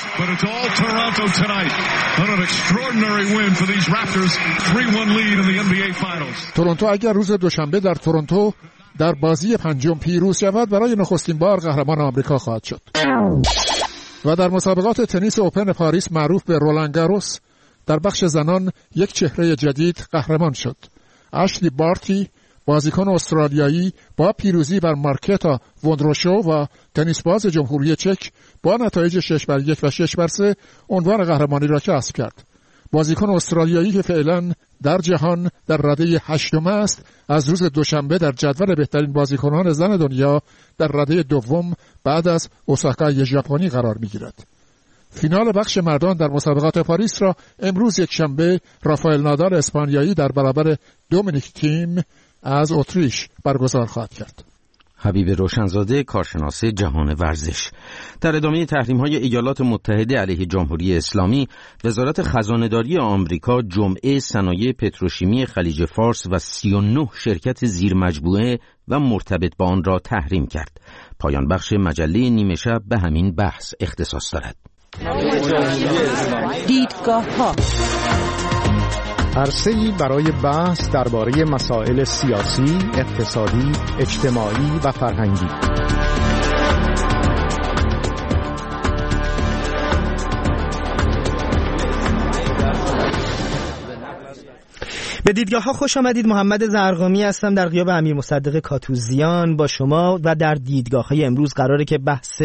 تورنتو اگر روز دوشنبه در تورنتو در بازی پنجم پیروز شود، برای نخستین بار قهرمان آمریکا خواهد شد. و در مسابقات تنیس اوپن پاریس معروف به رولان گاروس، در بخش زنان یک چهره جدید قهرمان شد. اشلی بارتی بازیکن استرالیایی با پیروزی بر مارکتا وندروشو و تنیس باز جمهوری چک با نتایج شش بر یک و شش بر سه عنوان قهرمانی را کسب کرد. بازیکن استرالیایی که فعلا در جهان در رده هشتم است، از روز دوشنبه در جدول بهترین بازیکنان زن دنیا در رده دوم بعد از اوساکای ژاپنی قرار می‌گیرد. فینال بخش مردان در مسابقات پاریس را امروز یک شنبه رافائل نادال اسپانیایی در برابر دومینیک تیم از اتریش برگزار خواهد کرد. حبیب روشنزاده، کارشناس جهان ورزش. در ادامه تحریم‌های ایالات متحده علیه جمهوری اسلامی، وزارت خزانه‌داری آمریکا جمعه صنایع پتروشیمی خلیج فارس و سی و نه شرکت زیرمجموعه و مرتبط با آن را تحریم کرد. پایان بخش مجله نیمه شب به همین بحث اختصاص دارد. دیدگاه‌ها عرصه‌ای برای بحث درباره مسائل سیاسی، اقتصادی، اجتماعی و فرهنگی. به دیدگاه ها خوش آمدید. محمد زرقامی هستم در غیاب امیر مصدق کاتوزیان با شما و در دیدگاه های امروز قراره که بحث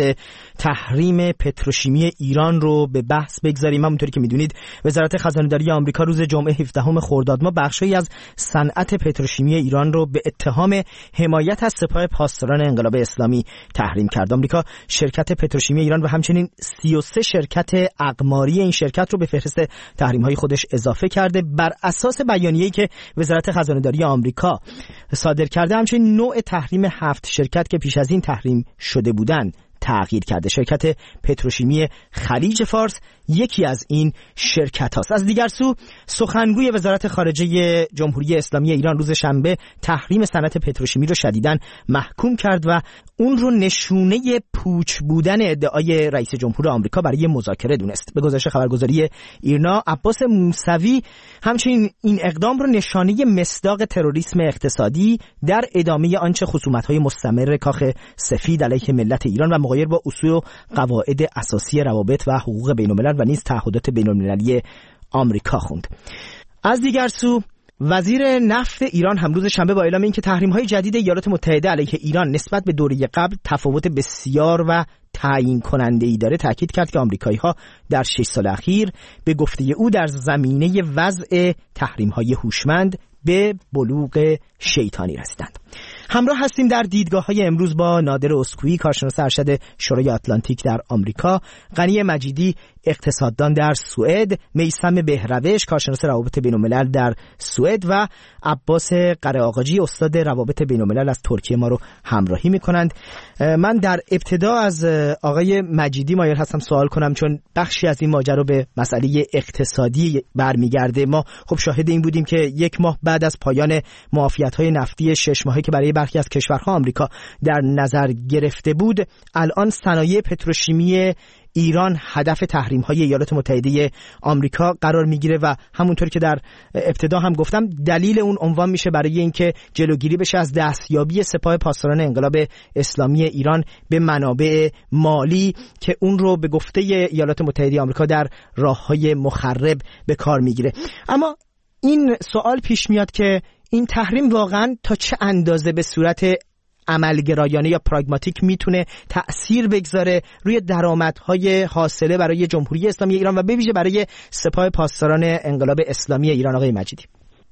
تحریم پتروشیمی ایران رو به بحث بگذاریم. همونطوری که میدونید وزارت خزانه‌داری آمریکا روز جمعه هفدهم خرداد ماه بخشی از صنعت پتروشیمی ایران رو به اتهام حمایت از سپاه پاسداران انقلاب اسلامی تحریم کرد. آمریکا شرکت پتروشیمی ایران و همچنین سی و سه شرکت اقماری این شرکت رو به فهرست تحریم های خودش اضافه کرده. بر اساس بیانیه‌ای که وزارت خزانه‌داری آمریکا صادر کرده، همچنین نوع تحریم هفت شرکت که پیش از این تحریم شده بودند تغییر کرده. شرکت پتروشیمی خلیج فارس یکی از این شرکت هاست. از دیگر سو سخنگوی وزارت خارجه جمهوری اسلامی ایران روز شنبه تحریم صنعت پتروشیمی رو شدیداً محکوم کرد و اون رو نشونه پوچ بودن ادعای رئیس جمهور آمریکا برای مذاکره دونست. به گزارش خبرگزاری ایرنا، عباس موسوی همچنین این اقدام رو نشانه مصداق تروریسم اقتصادی در ادامه آنچه خصومت‌های مستمر کاخ سفید علیه ملت ایران و مغایر با اصول و قواعد اساسی روابط و حقوق بین‌الملل و نیز تعهدات بین‌المللی آمریکا خوند. از دیگر سو وزیر نفت ایران هم روز شنبه با اعلام اینکه تحریم‌های جدید ایالات متحده علیه ایران نسبت به دوره قبل تفاوت بسیار و تعیین کننده‌ای داره، تاکید کرد که آمریکایی‌ها در شش سال اخیر به گفته او در زمینه وضع تحریم‌های هوشمند به بلوغ شیطانی رسیدند. همراه هستیم در دیدگاه‌های امروز با نادر اسکویی، کارشناس ارشد شورای آتلانتیک در آمریکا، غنی مجیدی، اقتصاددان در سوئد، میثم بهروش، کارشناس روابط بین‌الملل در سوئد و عباس قره آقاجی، استاد روابط بین‌الملل از ترکیه ما رو همراهی می‌کنند. من در ابتدا از آقای مجیدی مایل هستم سوال کنم، چون بخشی از این ماجرا به مسئله اقتصادی برمیگرده. ما خب شاهد این بودیم که یک ماه بعد از پایان معافیت‌های نفتی شش ماهه که برای برخی از کشورها آمریکا در نظر گرفته بود، الان صنایع پتروشیمی ایران هدف تحریم‌های ایالات متحده آمریکا قرار میگیره و همونطور که در ابتدا هم گفتم دلیل اون عنوان میشه برای اینکه جلوگیری بشه از دستیابی سپاه پاسداران انقلاب اسلامی ایران به منابع مالی که اون رو به گفته ایالات متحده آمریکا در راه‌های مخرب به کار میگیره. اما این سوال پیش میاد که این تحریم واقعا تا چه اندازه به صورت عملگرایانه یا پراگماتیک میتونه تأثیر بگذاره روی درآمدهای حاصله برای جمهوری اسلامی ایران و به ویژه برای سپاه پاسداران انقلاب اسلامی ایران. آقای مجیدی.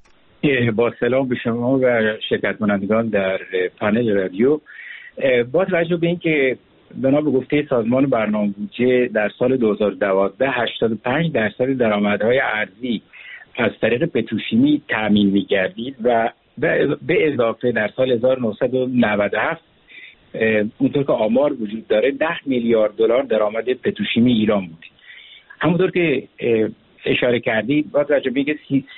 با سلام به شما و شرکت کنندگان در پنل رادیو. با توجه به اینکه بنا به گفته سازمان برنامه بودجه در سال دو هزار و دوازده هشتاد و پنج درصد درآمدهای ارزی از طریق پتروشیمی تامین می‌گردید و به اضافه در سال هزار و نهصد و نود و هفت اونطور که آمار وجود داره ده میلیارد دلار درآمد پتروشیمی ایران بود. همونطور که اشاره کردید با توجه به اینکه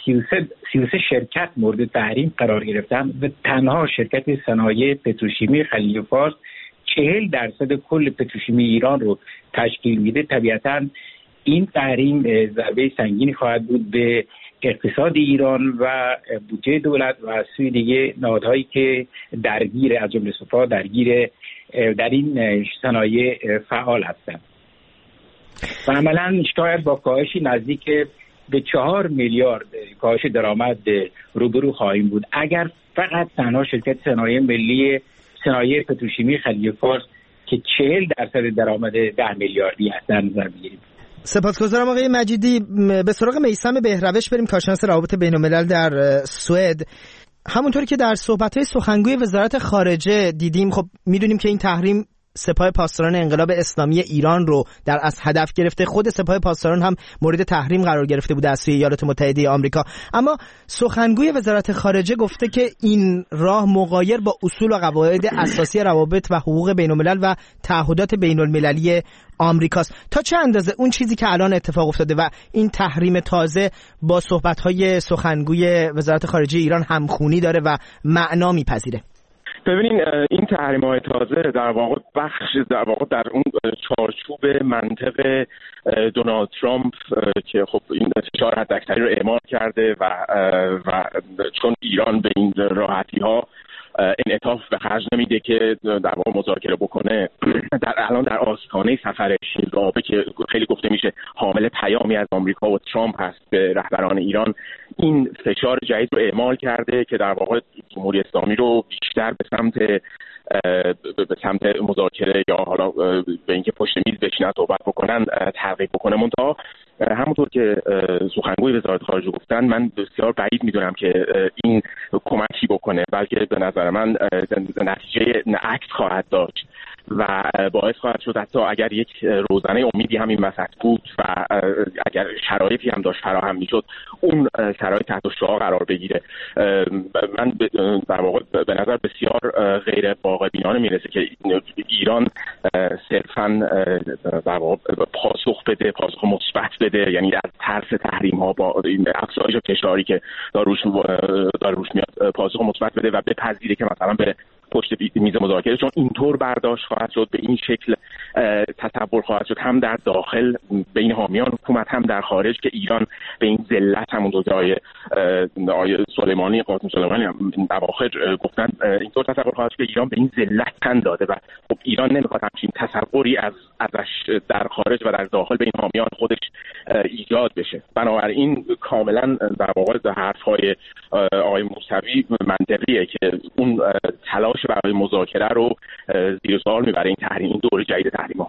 سی و سه شرکت مورد تحریم قرار گرفتن و تنها شرکت صنایع پتروشیمی خلیج فارس چهل درصد کل پتروشیمی ایران رو تشکیل میده، طبیعتاً این تحریم ضربه سنگینی خواهد بود به اقتصاد ایران و بودجه دولت و از سوی دیگه نهادهایی که درگیر از جمله سپاه درگیر در این صنایع فعال هستند و عملاً شاید با کاهشی نزدیک به چهار میلیارد کاهش درآمد روبرو خواهیم بود اگر فقط تنها شرکت صنایع ملی صنایع پتروشیمی خلیج فارس که چهل درصد درآمد ده میلیاردی هست در نظر بگیریم. سپاسگزارم آقای مجیدی. به سراغ میثم بهروش بریم، کارشناس روابط بین‌الملل در سوئد. همونطوری که در صحبت‌های سخنگوی وزارت خارجه دیدیم، خب میدونیم که این تحریم سپاه پاسداران انقلاب اسلامی ایران رو در از هدف گرفته. خود سپاه پاسداران هم مورد تحریم قرار گرفته بوده از سوی ایالات متحده آمریکا. اما سخنگوی وزارت خارجه گفته که این راه مغایر با اصول و قواعد اساسی روابط و حقوق بین‌الملل و تعهدات بین‌المللی آمریکاست. تا چه اندازه اون چیزی که الان اتفاق افتاده و این تحریم تازه با صحبت‌های سخنگوی وزارت خارجه ایران همخونی داره و معنا میپذیره؟ ببینین این تحریم‌های تازه در واقع بخش در واقع در اون چارچوب منطق دونالد ترامپ که خب این فشار حداکثری رو اعمال کرده و و چون ایران به این راحتی‌ها انعطاف به خرج نمیده که در واقع مذاکره بکنه، در الان در آستانه سفر شینزو آبه که خیلی گفته میشه حامل پیامی از آمریکا و ترامپ هست به رهبران ایران، این فشار جدید رو اعمال کرده که در واقع جمهوری اسلامی رو بیشتر به سمت به سمت مذاکره یا حالا به اینکه پشت میز بشینن صحبت بکنن ترغیب بکنه. منتها همونطور که سخنگوی وزارت خارجه گفتن، من بسیار بعید میدونم که این کمکی بکنه، بلکه به نظر من نتیجه عکس خواهد داشت و باعث خواهد شد حتی اگر یک روزنه امیدی هم این وسط بود و اگر شرایطی هم داشت فراهم میشد، اون شرایط تحت شعاع قرار بگیره. من در واقع به نظر بسیار غیر واقع بینانه میرسه که ایران صرفا در واقع پاسخ بده، پاسخ مثبت بده، یعنی از ترس تحریم ها با این افزایش فشاری که داروش داروش میاد پاسخ مثبت بده و بپذیره که مثلا به پشت میز مذاکره، چون اینطور برداشت خواهد شد، به این شکل تصور خواهد شد هم در داخل بین حامیان حکومت هم در خارج که ایران به این ذلت، همونطور که آیه آیه سلیمانی قاسم سلیمانی این اواخر گفتن، اینطور تصور خواهد شد که ایران به این ذلت تن داده و خب ایران نمیخواد همچین تصوری از ازش در خارج و در داخل بین حامیان خودش ایجاد بشه. بنابراین کاملا در واقع حرف‌های آقای موسوی منطقیه که اون تلاش برای مذاکره رو زیر سوال میبره این تحریم، این دور جدید تحریم‌ها.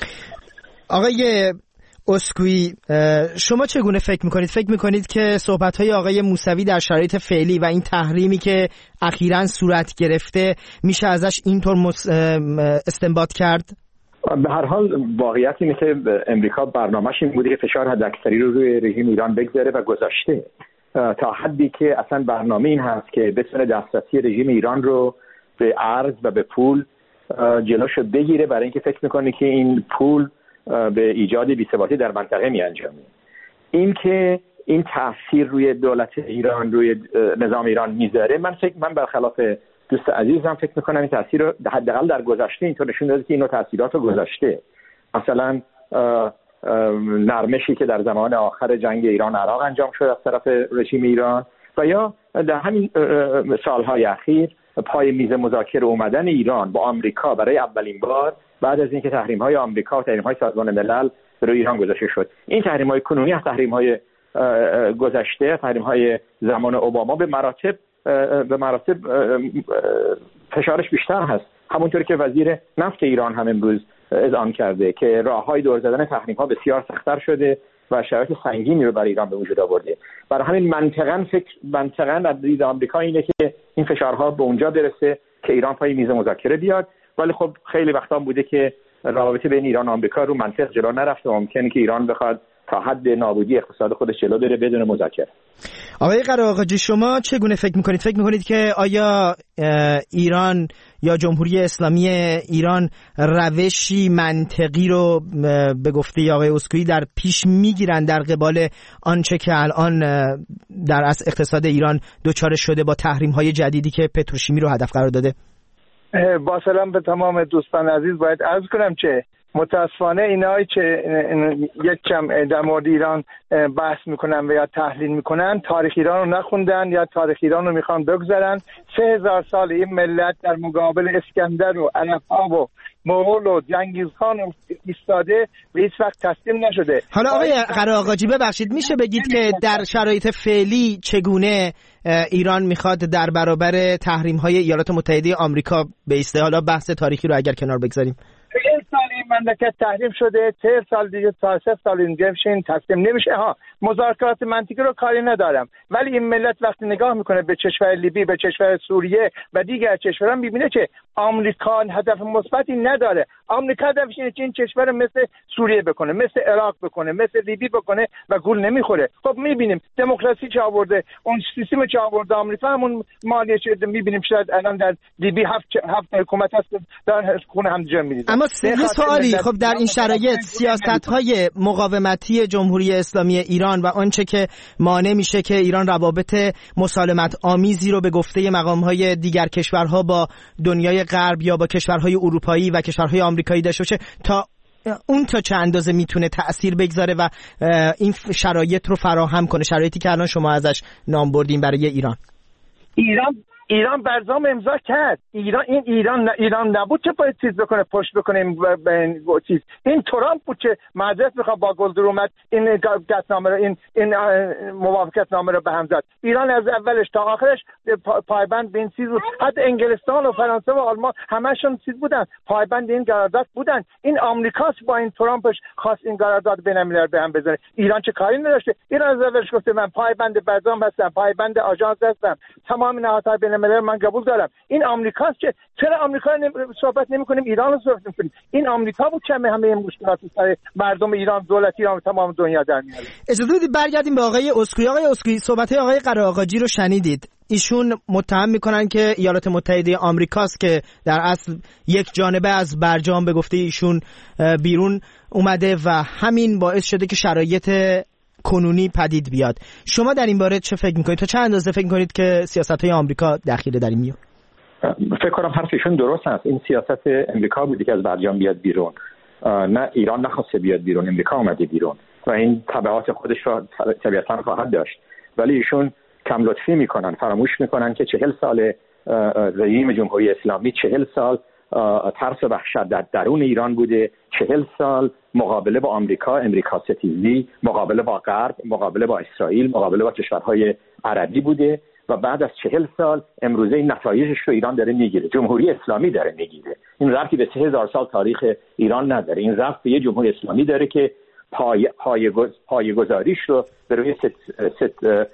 آقای اسکویی، شما چگونه فکر میکنید؟ فکر میکنید که صحبت‌های آقای موسوی در شرایط فعلی و این تحریمی که اخیراً صورت گرفته میشه ازش اینطور استنباط کرد؟ به هر حال واقعیت اینه که امریکا برنامه‌اش این بوده که فشار حداکثری رو روی رژیم ایران بگذاره و گذاشته، تا حدی که اصلا برنامه این هست که بتونه دسترسی رژیم ایران رو به ارز و به پول جلوشو بگیره، برای اینکه فکر میکنه که این پول به ایجاد بی‌ثباتی در منطقه میانجامه. این که این تاثیر روی دولت ایران، روی نظام ایران میذاره، من فکر من برخلاف دوست عزیزم فکر میکنم این تاثیر رو حداقل در گذشته اینطور نشون داده که این نوع تاثیرات رو گذاشته. مثلا نرمشی که در زمان آخر جنگ ایران عراق انجام شد از طرف رژیم ایران و یا در همین سالهای اخیر پای میز مذاکره اومدن ایران با آمریکا برای اولین بار بعد از اینکه تحریم‌های آمریکا و تحریم‌های سازمان ملل روی ایران گذاشته شد. این تحریم‌های کنونی از تحریم‌های گذشته، تحریم‌های زمان اوباما به مراتب به مراتب فشارش بیشتر هست. همونطوری که وزیر نفت ایران هم امروز اذعان کرده که راه‌های دور زدن تحریم‌ها بسیار سخت‌تر شده و شرایط سنگینی رو برای ایران به وجود آورده. برای همین منطقاً فکر منطقاً از دید آمریکا اینه که این فشارها به اونجا برسه که ایران پای میز مذاکره بیاد، ولی خب خیلی وقتا بوده که روابط بین ایران و آمریکا رو منطق جلو نرفته. ممکنه که ایران بخواد تا حد نابودی اقتصاد خودش جلو بره بدون مذاکره. آقای قراقاجی، شما چگونه فکر میکنید؟ فکر میکنید که آیا ایران یا جمهوری اسلامی ایران روشی منطقی رو به گفته آقای اسکویی در پیش میگیرن در قبال آنچه که الان در اصل اقتصاد ایران دچار شده با تحریم‌های جدیدی که پتروشیمی رو هدف قرار داده؟ با سلام به تمام دوستان عزیز، باید عرض کنم که متاسفانه اینایی که یک کم در مورد ایران بحث میکنن و یا تحلیل میکنن تاریخ ایران رو نخوندن یا تاریخ ایران رو میخوان بگذارن. سه هزار سال این ملت در مقابل اسکندر و علف‌ها و مغول و جنگیز خان ایستاده و هیچ وقت تسلیم نشده. حالا آقای قره‌آقاجی ببخشید میشه بگید که در شرایط فعلی چگونه ایران میخواد در برابر تحریم‌های ایالات متحده آمریکا بیسته؟ حالا بحث تاریخی رو اگر کنار بگذاریم. چهل سال این مملکت تحریم شده، چهل سال دیگه تا صفر سال اینجا بشین تسلیم نمیشه. ها مذاکرات منطقی رو کاری ندارم، ولی این ملت وقتی نگاه میکنه به کشور لیبی، به کشور سوریه و دیگر کشورها میبینه که آمریکا هدف مثبتی نداره. آمریکا هدفش اینه که این کشور مثل سوریه بکنه، مثل عراق بکنه، مثل لیبی بکنه و گول نمیخوره. خب میبینیم دموکراسی چه آورده، اون سیستم چه آورده آمریکا، همون مالیه چه میبینیم. شاید الان در لیبی هفت هفت حکومت هست دارن خون هم جمع میدن. اما یه سوالی، خب در این شرایط سیاست‌های مقاومتی جمهوری اسلامی ایران و آنچه که مانع میشه که ایران روابط مسالمت آمیزی رو به گفته مقام‌های دیگر کشورها با دنیای غرب یا با کشورهای اروپایی و کشورهای آمریکایی داشته باشه، تا اون تا چه اندازه میتونه تأثیر بگذاره و این شرایط رو فراهم کنه، شرایطی که الان شما ازش نام بردین برای ایران؟ ایران ایران برجام امضا کرد. ایران این ایران ایران نبود که باید چیز بکنه، پشت بکنه این چیز. این ترامپ بود که معذرت میخواد با گلدر اومد این قطعنامه رو این این موافقت نامه رو به هم زد. ایران از اولش تا آخرش پایبند به این چیز بود. حتی انگلستان و فرانسه و آلمان همشون چیز بودن، پایبند این قرارداد بودن. این آمریکاست با این ترامپش خواست این قرارداد بین الملل به هم بذاره. ایران چه کاری نداشته. ایران از اولش گفته من پایبند برجام هستم، پایبند آژانس هستم، تمام نهادهای بین الملل من قبول دارم. این آمریکاست که چرا آمریکا صحبت نمی‌کنیم، ایران رو صحبت می‌کنیم؟ این آمریکا بود که همه این مشکلات سر مردم ایران، دولت ایران و تمام دنیا در میاره. اجازه بدید برگردیم به آقای اسکوئی. آقای اسکوئی، صحبت‌های آقای قره‌آقاجی رو شنیدید. ایشون متهم میکنن که ایالات متحده آمریکاست که در اصل یک جانبه از برجام به گفته ایشون بیرون اومده و همین باعث شده که شرایط کنونی پدید بیاد. شما در این باره چه فکر میکنید؟ تا چه اندازه فکر میکنید که سیاست‌های آمریکا دخیل در این میاد؟ فکر کنم حرفشون درست است. این سیاست امریکا بودی که از برجام بیاد بیرون، نه ایران نخواسته بیاد بیرون، امریکا اومده بیرون و این تبعات خودش را طبیعتاً خواهد داشت. ولی ایشون کم لطفی میکنن، فراموش میکنن که چهل سال رژیم جمهوری اسلامی، چهل سال ترس و وحشت در درون ایران بوده، چهل سال مقابله با آمریکا، امریکا ستیزی، مقابله با غرب، مقابله با اسرائیل، مقابله با کشورهای عربی بوده و بعد از چهل سال امروزه این نتایجش رو ایران داره میگیره، جمهوری اسلامی داره میگیره. این ربطی به سه هزار سال تاریخ ایران نداره، این ربط به یه جمهوری اسلامی داره که پای پایه‌گذاریش رو به روی ست, ست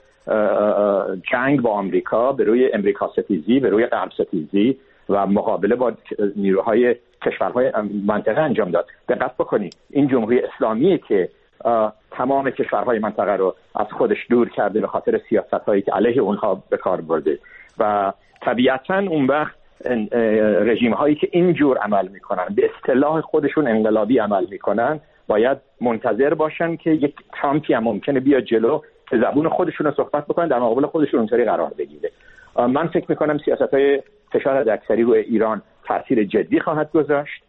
جنگ با آمریکا، به روی امریکا ستیزی، به روی غرب ستیزی و مقابله با نیروهای کشورهای منطقه انجام داد. دقت بکنید این جمهوری اسلامیه که تمام کشورهای منطقه رو از خودش دور کرده به خاطر سیاست‌هایی که علیه اونها به کار برده و طبیعتاً اون وقت رژیم‌هایی که اینجور عمل میکنن، به اصطلاح خودشون انقلابی عمل میکنن، باید منتظر باشن که یک ترامپی هم ممکنه بیاد جلو که زبون خودشون رو صحبت بکنن، در مقابل خودشون اونطوری قرار بگیره. من فکر میکنم سیاست‌های فشار حداکثری روی ایران تاثیر جدی خواهد گذاشت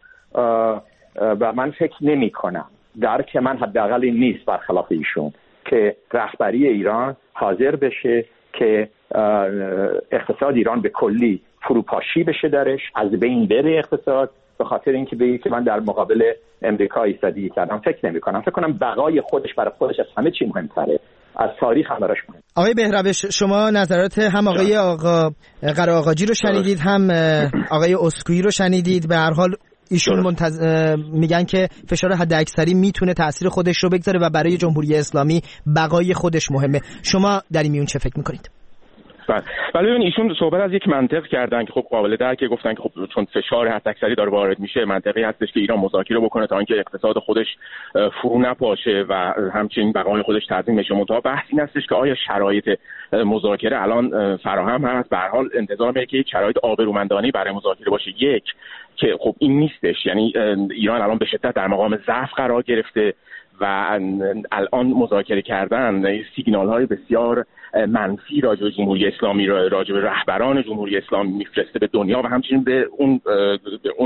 و من فکر نمی‌کنم، درک من حداقل این نیست برخلاف ایشون، که رهبری ایران حاضر بشه که اقتصاد ایران به کلی فروپاشی بشه، درش از بین بره اقتصاد به خاطر اینکه بگه که من در مقابل امریکا ایستادگی کردم. فکر نمی‌کنم. فکر کنم بقای خودش برای خودش از همه چی مهم‌تره، از تاریخ هم براش مهم. آقای بهروش، شما نظرات هم آقای آقا قره‌آقاجی رو شنیدید، هم آقای اسکوئی رو شنیدید. به هر حال ایشون منتظ... میگن که فشار حداکثری میتونه تأثیر خودش رو بگذاره و برای جمهوری اسلامی بقای خودش مهمه. شما در این میون چه فکر میکنید؟ بله ولی ببین ایشون صحبت از یک منطق کردن که خب قابل درکه، گفتن که خب چون فشار حداکثری داره وارد میشه، منطقی هستش که ایران مذاکره بکنه تا اینکه اقتصاد خودش فرو نپاشه و همچنین بقای خودش تضمین بشه. منتها بحث این هستش که آیا شرایط مذاکره الان فراهم هست؟ به هر حال انتظار میره که یک شرایط آبرومندانه برای مذاکره باشه، یک که خب این نیستش. یعنی ایران الان به شدت در مقام ضعف قرار گرفته و الان مذاکره کردن سیگنال های بسیار منفی راجع به جمهوری اسلامی، راجع به رهبران جمهوری اسلامی میفرسته به دنیا و همچنین به اون به اون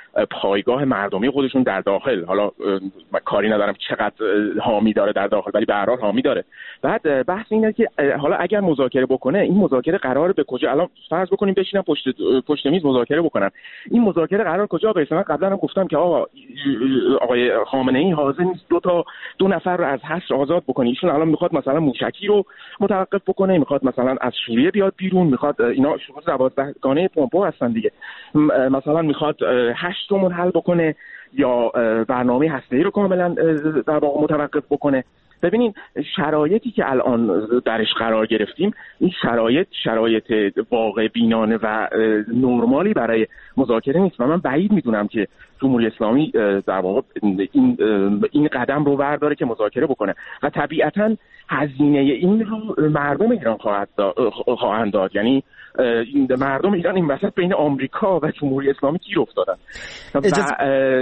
پایگاه مردمی خودشون در داخل. حالا کاری ندارم چقدر حامی داره در داخل، ولی به هر حال حامی داره. بعد بحث اینه که حالا اگر مذاکره بکنه، این مذاکره قرار به کجا؟ الان فرض بکنیم بشینن پشت پشت میز مذاکره بکنن، این مذاکره قرار کجا برسه؟ من قبلا هم گفتم که آقا آقای خامنه‌ای حاضر نیست دو تا دو نفر رو از حصر آزاد بکنه. ایشون الان میخواد مثلا موشکی رو متوقف بکنه، میخواد مثلا از سوریه بیاد بیرون، میخواد اینا شروع دوازدهگانه پومپو هستن دیگه، مثلا میخواد هشت رو منحل بکنه یا برنامه هسته‌ای رو کاملا در واقع متوقف بکنه. ببینین شرایطی که الان درش قرار گرفتیم، این شرایط شرایط واقع بینانه و نرمالی برای مذاکره نیست و من بعید میدونم که جمهوری اسلامی در واقع این این قدم رو برداره که مذاکره بکنه و طبیعتاً هزینه این رو مردم ایران خواهد داد خواهند داد. یعنی مردم ایران این وسط بین آمریکا و جمهوری اسلامی گیر افتادن. اجازه...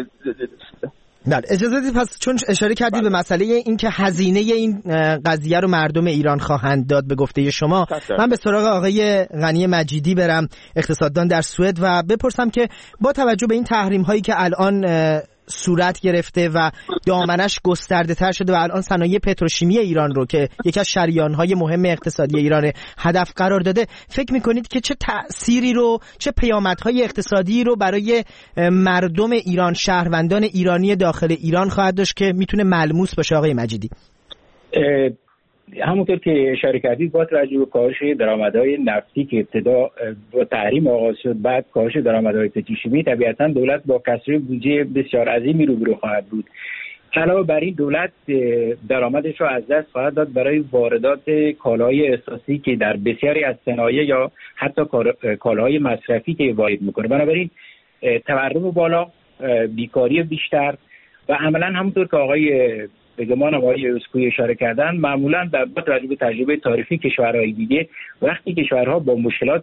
بله اجازه بدید، پس چون اشاره کردید به مسئله این که هزینه این قضیه رو مردم ایران خواهند داد به گفته شما، من به سراغ آقای غنی مجیدی برم، اقتصاددان در سوئد، و بپرسم که با توجه به این تحریم هایی که الان صورت گرفته و دامنش گسترده تر شده و الان صنایع پتروشیمی ایران رو که یکی از شریان‌های مهم اقتصادی ایران هدف قرار داده، فکر می‌کنید که چه تأثیری رو، چه پیامدهای اقتصادی رو برای مردم ایران، شهروندان ایرانی داخل ایران خواهد داشت که میتونه ملموس باشه؟ آقای مجیدی. همونطور که اشاره کردید با توجه به کاهش درآمدهای نفتی که ابتدا با تحریم آغاز شد، بعد کاهش درآمدهای پتروشیمی، طبیعتاً دولت با کسری بودجه بسیار عظیمی روبرو خواهد بود. علاوه بر این دولت درآمدش رو از دست خواهد داد برای واردات کالاهای اساسی که در بسیاری از صنایع یا حتی کالاهای مصرفی که وارد میکنه. بنابراین تورم بالا، بیکاری بیشتر و عملاً همونطور که آقای بگمان آقای اسکوئی اشاره کردن، معمولا در با توجه به تجربه تاریخی کشورهای دیگه وقتی کشورها با مشکلات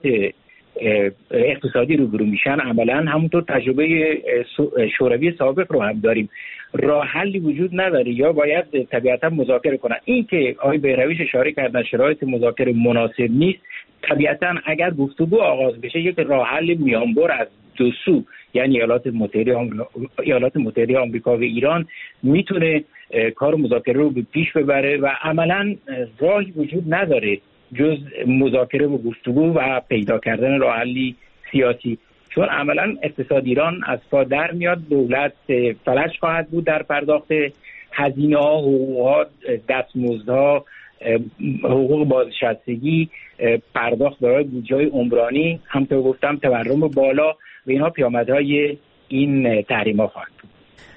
اقتصادی روبرو میشن، عملا همونطور تجربه شوروی سابق رو هم داریم، راه حلی وجود نداره یا باید طبیعتا مذاکره کنن. این که آقای بیرویش اشاره کردن شرایط مذاکره مناسب نیست، طبیعتا اگر گفتگو آغاز بشه یک راه حل میانبر از دو سو، یعنی ایالات متحده آمریکا ایالات متحده آمریکا و ایران میتونه کار مذاکره رو به پیش ببره و عملا راهی وجود نداره جز مذاکره و گفتگو و پیدا کردن راه حلی سیاسی، چون عملا اقتصاد ایران از پا در میاد. دولت فلج خواهد بود در پرداخت هزینه ها، حقوقات، دستمزدها، حقوق بازنشستگی، پرداخت برای بودجه عمرانی، همونطور گفتم تورم بالا و اینها پیامدهای این تحریم‌ها خواهد بود.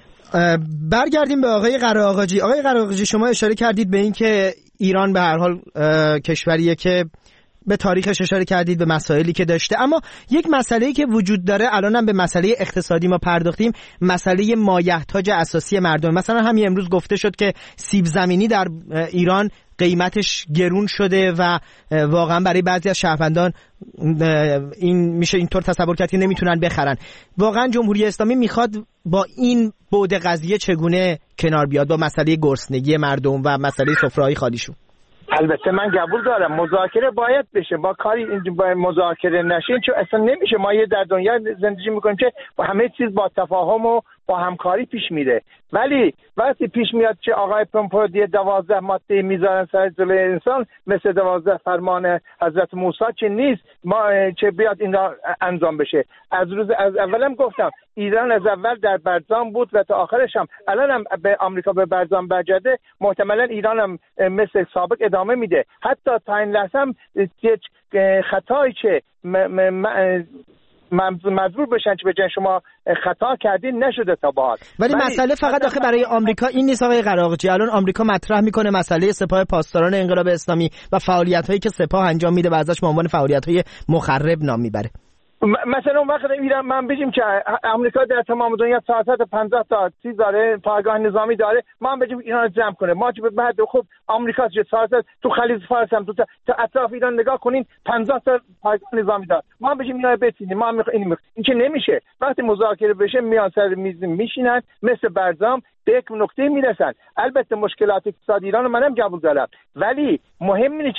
برگردیم به آقای قره‌آقاجی. آقای قره‌آقاجی، شما اشاره کردید به این که ایران به هر حال کشوریه که به تاریخش اشاره کردید، به مسائلی که داشته، اما یک مسئله‌ای که وجود داره الانم به مسئله اقتصادی ما پرداختیم، مسئله مایحتاج اساسی مردم. مثلا همین امروز گفته شد که سیب زمینی در ایران قیمتش گرون شده و واقعا برای بعضی از شهروندان این میشه اینطور تصور کرد که نمیتونن بخرن. واقعا جمهوری اسلامی میخواد با این بعد قضیه چگونه کنار بیاد، با مسئله گرسنگی مردم و مسئله سفره‌های خالیشون؟ البته من قبول دارم مذاکره باید بشه، با کاری با مذاکره نشه چون اصلا نمیشه. ما یه در دنیا زندگی میکنیم که با همه چیز با تفاهم و با همکاری پیش میره، ولی وقتی پیش میاد که آقای پومپو دیگه دوازده ماده میذارن سر جلوی انسان مثل دوازده فرمان حضرت موسی که نیست، ما که بیاد این را انجام بشه. از روز از اولم گفتم ایران از اول در برجام بود و تا آخرش هم الان هم به آمریکا به برجام برگرده، محتملا ایران هم مثل سابق ادامه میده. حتی تا این لحظه هم خطایی که مجبور بشن که بگن شما خطا کردین نشده تا به حال. ولی مسئله فقط آخه برای آمریکا این نیست آقای قره‌آقاجی. الان آمریکا مطرح میکنه مسئله سپاه پاسداران انقلاب اسلامی و فعالیت‌هایی که سپاه انجام میده و ازش به عنوان فعالیت‌های مخرب نام میبره. مثلا اون وقت ایران من بگیم که آمریکا در تمام دنیا ساعت پنجاه تا سی داره، پایگاه نظامی داره، ما هم بگیم ایران رو جمع کنه. ما که بعد خب آمریکا چه ساعت تو خلیج فارس هم تو اطراف ایران نگاه کنین پنجاه تا پایگاه نظامی داره، ما هم بگیم اینا رو بچینیم. ما هم این این که نمیشه. وقتی مذاکره بشه میان سر میز میشینن مثل برجام به یک نقطه میرسن. البته مشکلات اقتصادی ایران رو منم قبول دارم، ولی مهم اینه که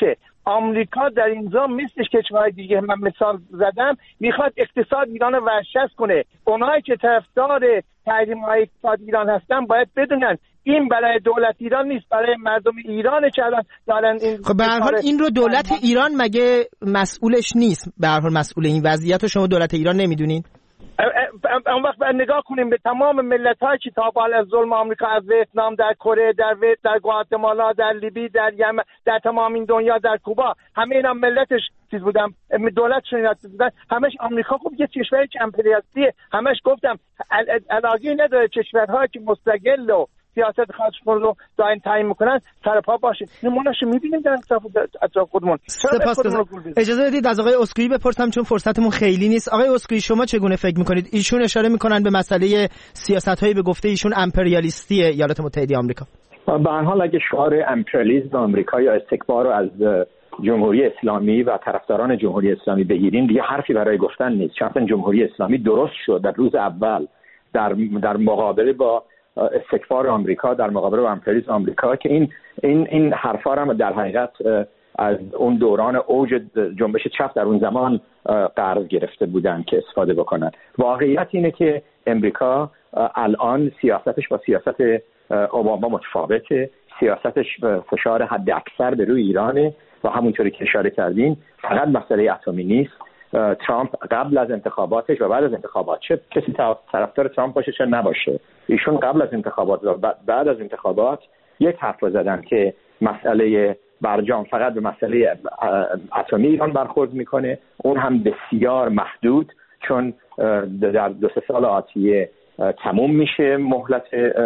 آمریکا در اینجا مثل کشورهای دیگه من مثال زدم میخواد اقتصاد ایران رو ورشکست کنه. اونایی که طرفدار تحریم‌های اقتصاد ایران هستن باید بدونن این برای دولت ایران نیست، برای مردم ایران که الان دارن این. خب به هر حال این رو دولت ایران مگه مسئولش نیست؟ به هر حال مسئول این وضعیت رو شما دولت ایران نمیدونین؟ اون وقت نگاه کنیم به تمام ملت‌های که تا حالا از ظلم آمریکا، از ویتنام، در کره، در ویت، در گواتمالا، در لیبی، در یمن، در تمام این دنیا، در کوبا، همه اینا ملتش چیز بودن، دولتشون اینا چیز بودن. همش آمریکا خب یه کشوری که امپریالیستیه، همش گفتم علاقه نداره کشورهایی که مستقل و سیاست خودشون رو دائم تعیین میکنن سر پا باشه. نمونهشو میبینیم در اطراف خودمون. اجازه بدید از آقای اسکوئی بپرسم چون فرصتمون خیلی نیست. آقای اسکوئی شما چگونه فکر میکنید؟ ایشون اشاره میکنن به مسئله سیاست‌هایی به گفته ایشون امپریالیستی ایالات متحده آمریکا. به هر حال اگه شعار امپریالیسم آمریکا یا استکبار رو از جمهوری اسلامی و طرفداران جمهوری اسلامی بگیریم دیگه حرفی برای گفتن نیست. چون جمهوری اسلامی درست شد در روز اول در در مقابله با استکبار آمریکا، در مقابله با امپریالیسم آمریکا که این این این حرفا هم در حقیقت از اون دوران اوج جنبش چپ در اون زمان قرض گرفته بودن که استفاده بکنن. واقعیت اینه که امریکا الان سیاستش با سیاست اوباما متفاوته. سیاستش فشار حد اکثر به روی ایرانه و همونطوری که اشاره کردین فقط مسئله اتمی نیست. ترامپ قبل از انتخاباتش و بعد از انتخابات چه کسی طرفدار ترامپ باشه چه نباشه، ایشون قبل از انتخابات و بعد از انتخابات یک حرف زدن که مسئله برجام فقط به مسئله اتمی ایران برخورد میکنه، اون هم بسیار محدود، چون در دو سه سال آتیه تموم میشه مهلت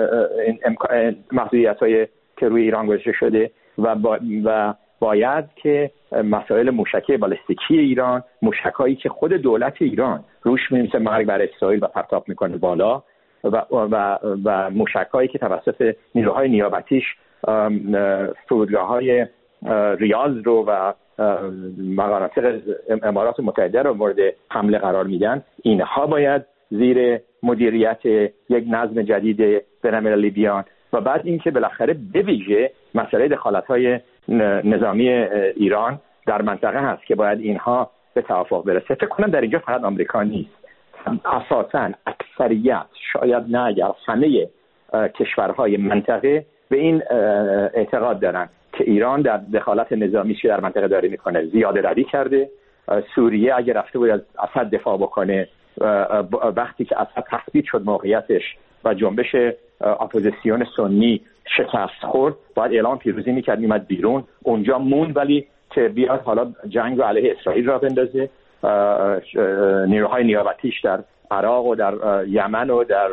محدودیت‌های که روی ایران گذاشته شده و با و باید که مسائل موشکی بالستیکی ایران، موشکایی که خود دولت ایران روش می‌نویسه مرگ بر اسرائیل و پرتاب میکنه بالا و و و موشکایی که توسط نیروهای نیابتیش فرودگاه‌های ریاض رو و مناطق امارات متحده رو مورد حمله قرار میدن، اینها باید زیر مدیریت یک نظم جدید بین‌المللی بیان. و بعد اینکه بالاخره به ویژه مسئله دخالت‌های نظامی ایران در منطقه هست که باید اینها به توافق برسه. فکر کنم در اینجا فقط آمریکا نیست، اساساً اکثریت شاید نه اگر همه کشورهای منطقه به این اعتقاد دارن که ایران در دخالت نظامی که در منطقه داره میکنه زیاده روی کرده. سوریه اگر رفته بود از اسد دفاع بکنه، وقتی که اسد تثبیت شد موقعیتش و جنبش اپوزیسیون سنی شکست خورد، باید اعلام پیروزی میکرد میمد بیرون، اونجا موند ولی که بیاد حالا جنگ رو علیه اسرائیل را بندازه. نیروهای نیابتیش در عراق و در یمن و در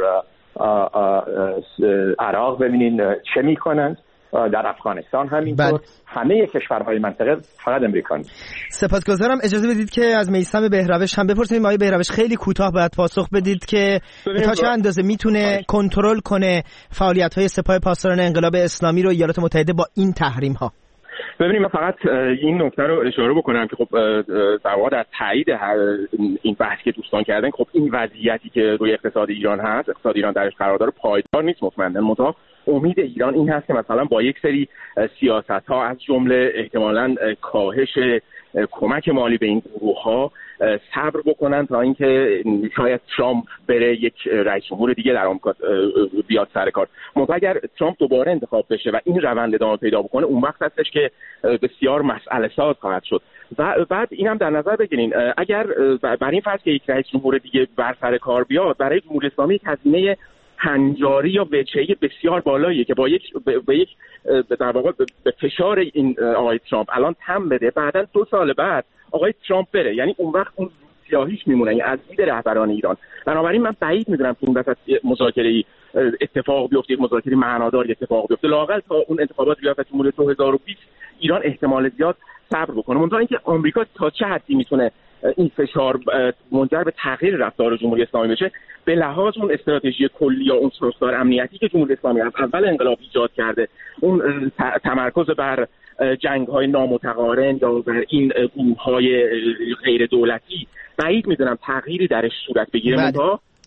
عراق ببینین چه میکنن، در افغانستان همینطور. بل. همه کشورهای منطقه فقط امریکا نیست. سپاسگزارم. اجازه بدید که از میثم بهروش هم بپرسیم. آقای بهروش خیلی کوتاه باید پاسخ بدید که تا چه اندازه میتونه کنترل کنه فعالیت‌های سپاه پاسداران انقلاب اسلامی رو ایالات متحده با این تحریم‌ها؟ ببینیم، من فقط این نکته رو اشاره بکنم که خب در واقع در تایید هر این بحثی که دوستان کردن، خب این وضعیتی که روی اقتصاد ایران هست، اقتصاد ایران درش قرارداد پایدار نیست مطمئنا. منتها امید ایران این هست که مثلا با یک سری سیاست‌ها از جمله احتمالاً کاهش کمک مالی به این گروه‌ها صبر بکنن تا اینکه شاید ترامپ بره یک رئیس جمهور دیگه در آمریکا بیاد سر کار. منتها اگر ترامپ دوباره انتخاب بشه و این روند ادامه پیدا بکنه، اون وقت هستش که بسیار مسئله ساز خواهد شد. و بعد این هم در نظر بگیرین اگر برای این فرض که یک رئیس جمهور دیگه بر سر کار بیاد، برای جمهوری اسلامی هزینه هنجاری یا وجهی بسیار بالاییه که با یک به یک در واقع به فشار این آقای ترامپ الان تم بده، بعداً دو سال بعد آقای ترامپ بره، یعنی اون وقت اون سیاهیش میمونه، یعنی از دید رهبران ایران. بنابراین من بعید میدونم که این وسط مذاکره اتفاق بیفته، یک مذاکره معنادار اتفاق بیفته. لااقل تا اون انتخابات ریاست جمهوری دو هزار و بیست ایران احتمال زیاد صبر بکنه. منتها اینکه آمریکا تا چه حدی میتونه این فشار منجر به تغییر رفتار جمهوری اسلامی بشه، به لحاظ اون استراتژی کلی یا اون ساختار امنیتی که جمهوری اسلامی از اول انقلاب ایجاد کرده، اون تمرکز بر جنگ‌های نامتقارن یا بر این گروه‌های غیر دولتی، بعید می‌دونم تغییری درش صورت بگیره. منتها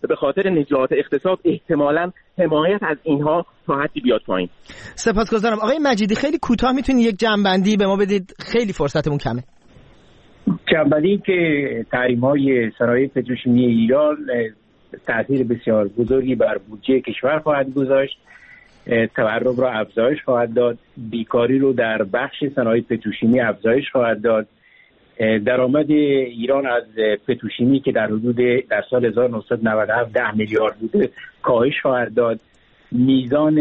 به خاطر نجات اقتصاد احتمالاً حمایت از اینها تا حدی بیاد پایین. سپاسگزارم. آقای مجیدی خیلی کوتاه میتونید یک جمع‌بندی به ما بدید؟ خیلی فرصتمون کمه. جمع‌بندی که تحریم‌های صنایع پتروشیمی ایران تأثیر بسیار بزرگی بر بودجه کشور خواهد گذاشت، تورم را افزایش خواهد داد، بیکاری رو در بخش صنایع پتروشیمی افزایش خواهد داد، درآمد ایران از پتروشیمی که در حدود در سال هزار و نهصد و نود و هفت ده میلیارد بوده کاهش خواهد داد، میزان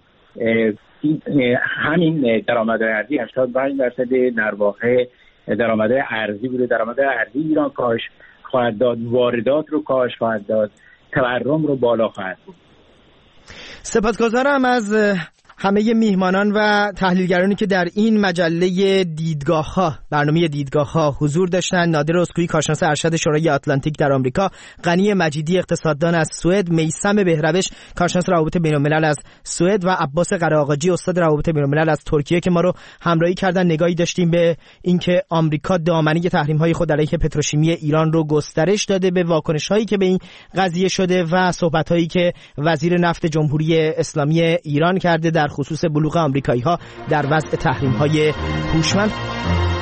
همین درآمدهای ارزی هشتاد و پنج درصد در واقع درآمدهای ارزی بوده، درآمدهای ارزی ایران کاهش خواهد داد، واردات رو کاهش خواهد داد، تورم رو بالا خواهد بود. سپاسگزارم از همه میهمانان و تحلیلگرانی که در این مجله دیدگاه‌ها، برنامه دیدگاه‌ها حضور داشتند. نادر اسکویی کارشناس ارشد شورای آتلانتیک در آمریکا، غنی مجیدی اقتصاددان از سوئد، میثم بهروش کارشناس روابط بین‌الملل از سوئد و عباس قره‌آقاجی استاد روابط بین‌الملل از ترکیه که ما رو همراهی کردن. نگاهی داشتیم به اینکه آمریکا دامنه تحریم‌های خود علیه پتروشیمی ایران رو گسترش داده، به واکنش‌هایی که به این قضیه شده و صحبت‌هایی که وزیر نفت جمهوری اسلامی ایران کرده در خصوص بلوغ آمریکایی‌ها در وضع تحریم‌های هوشمند.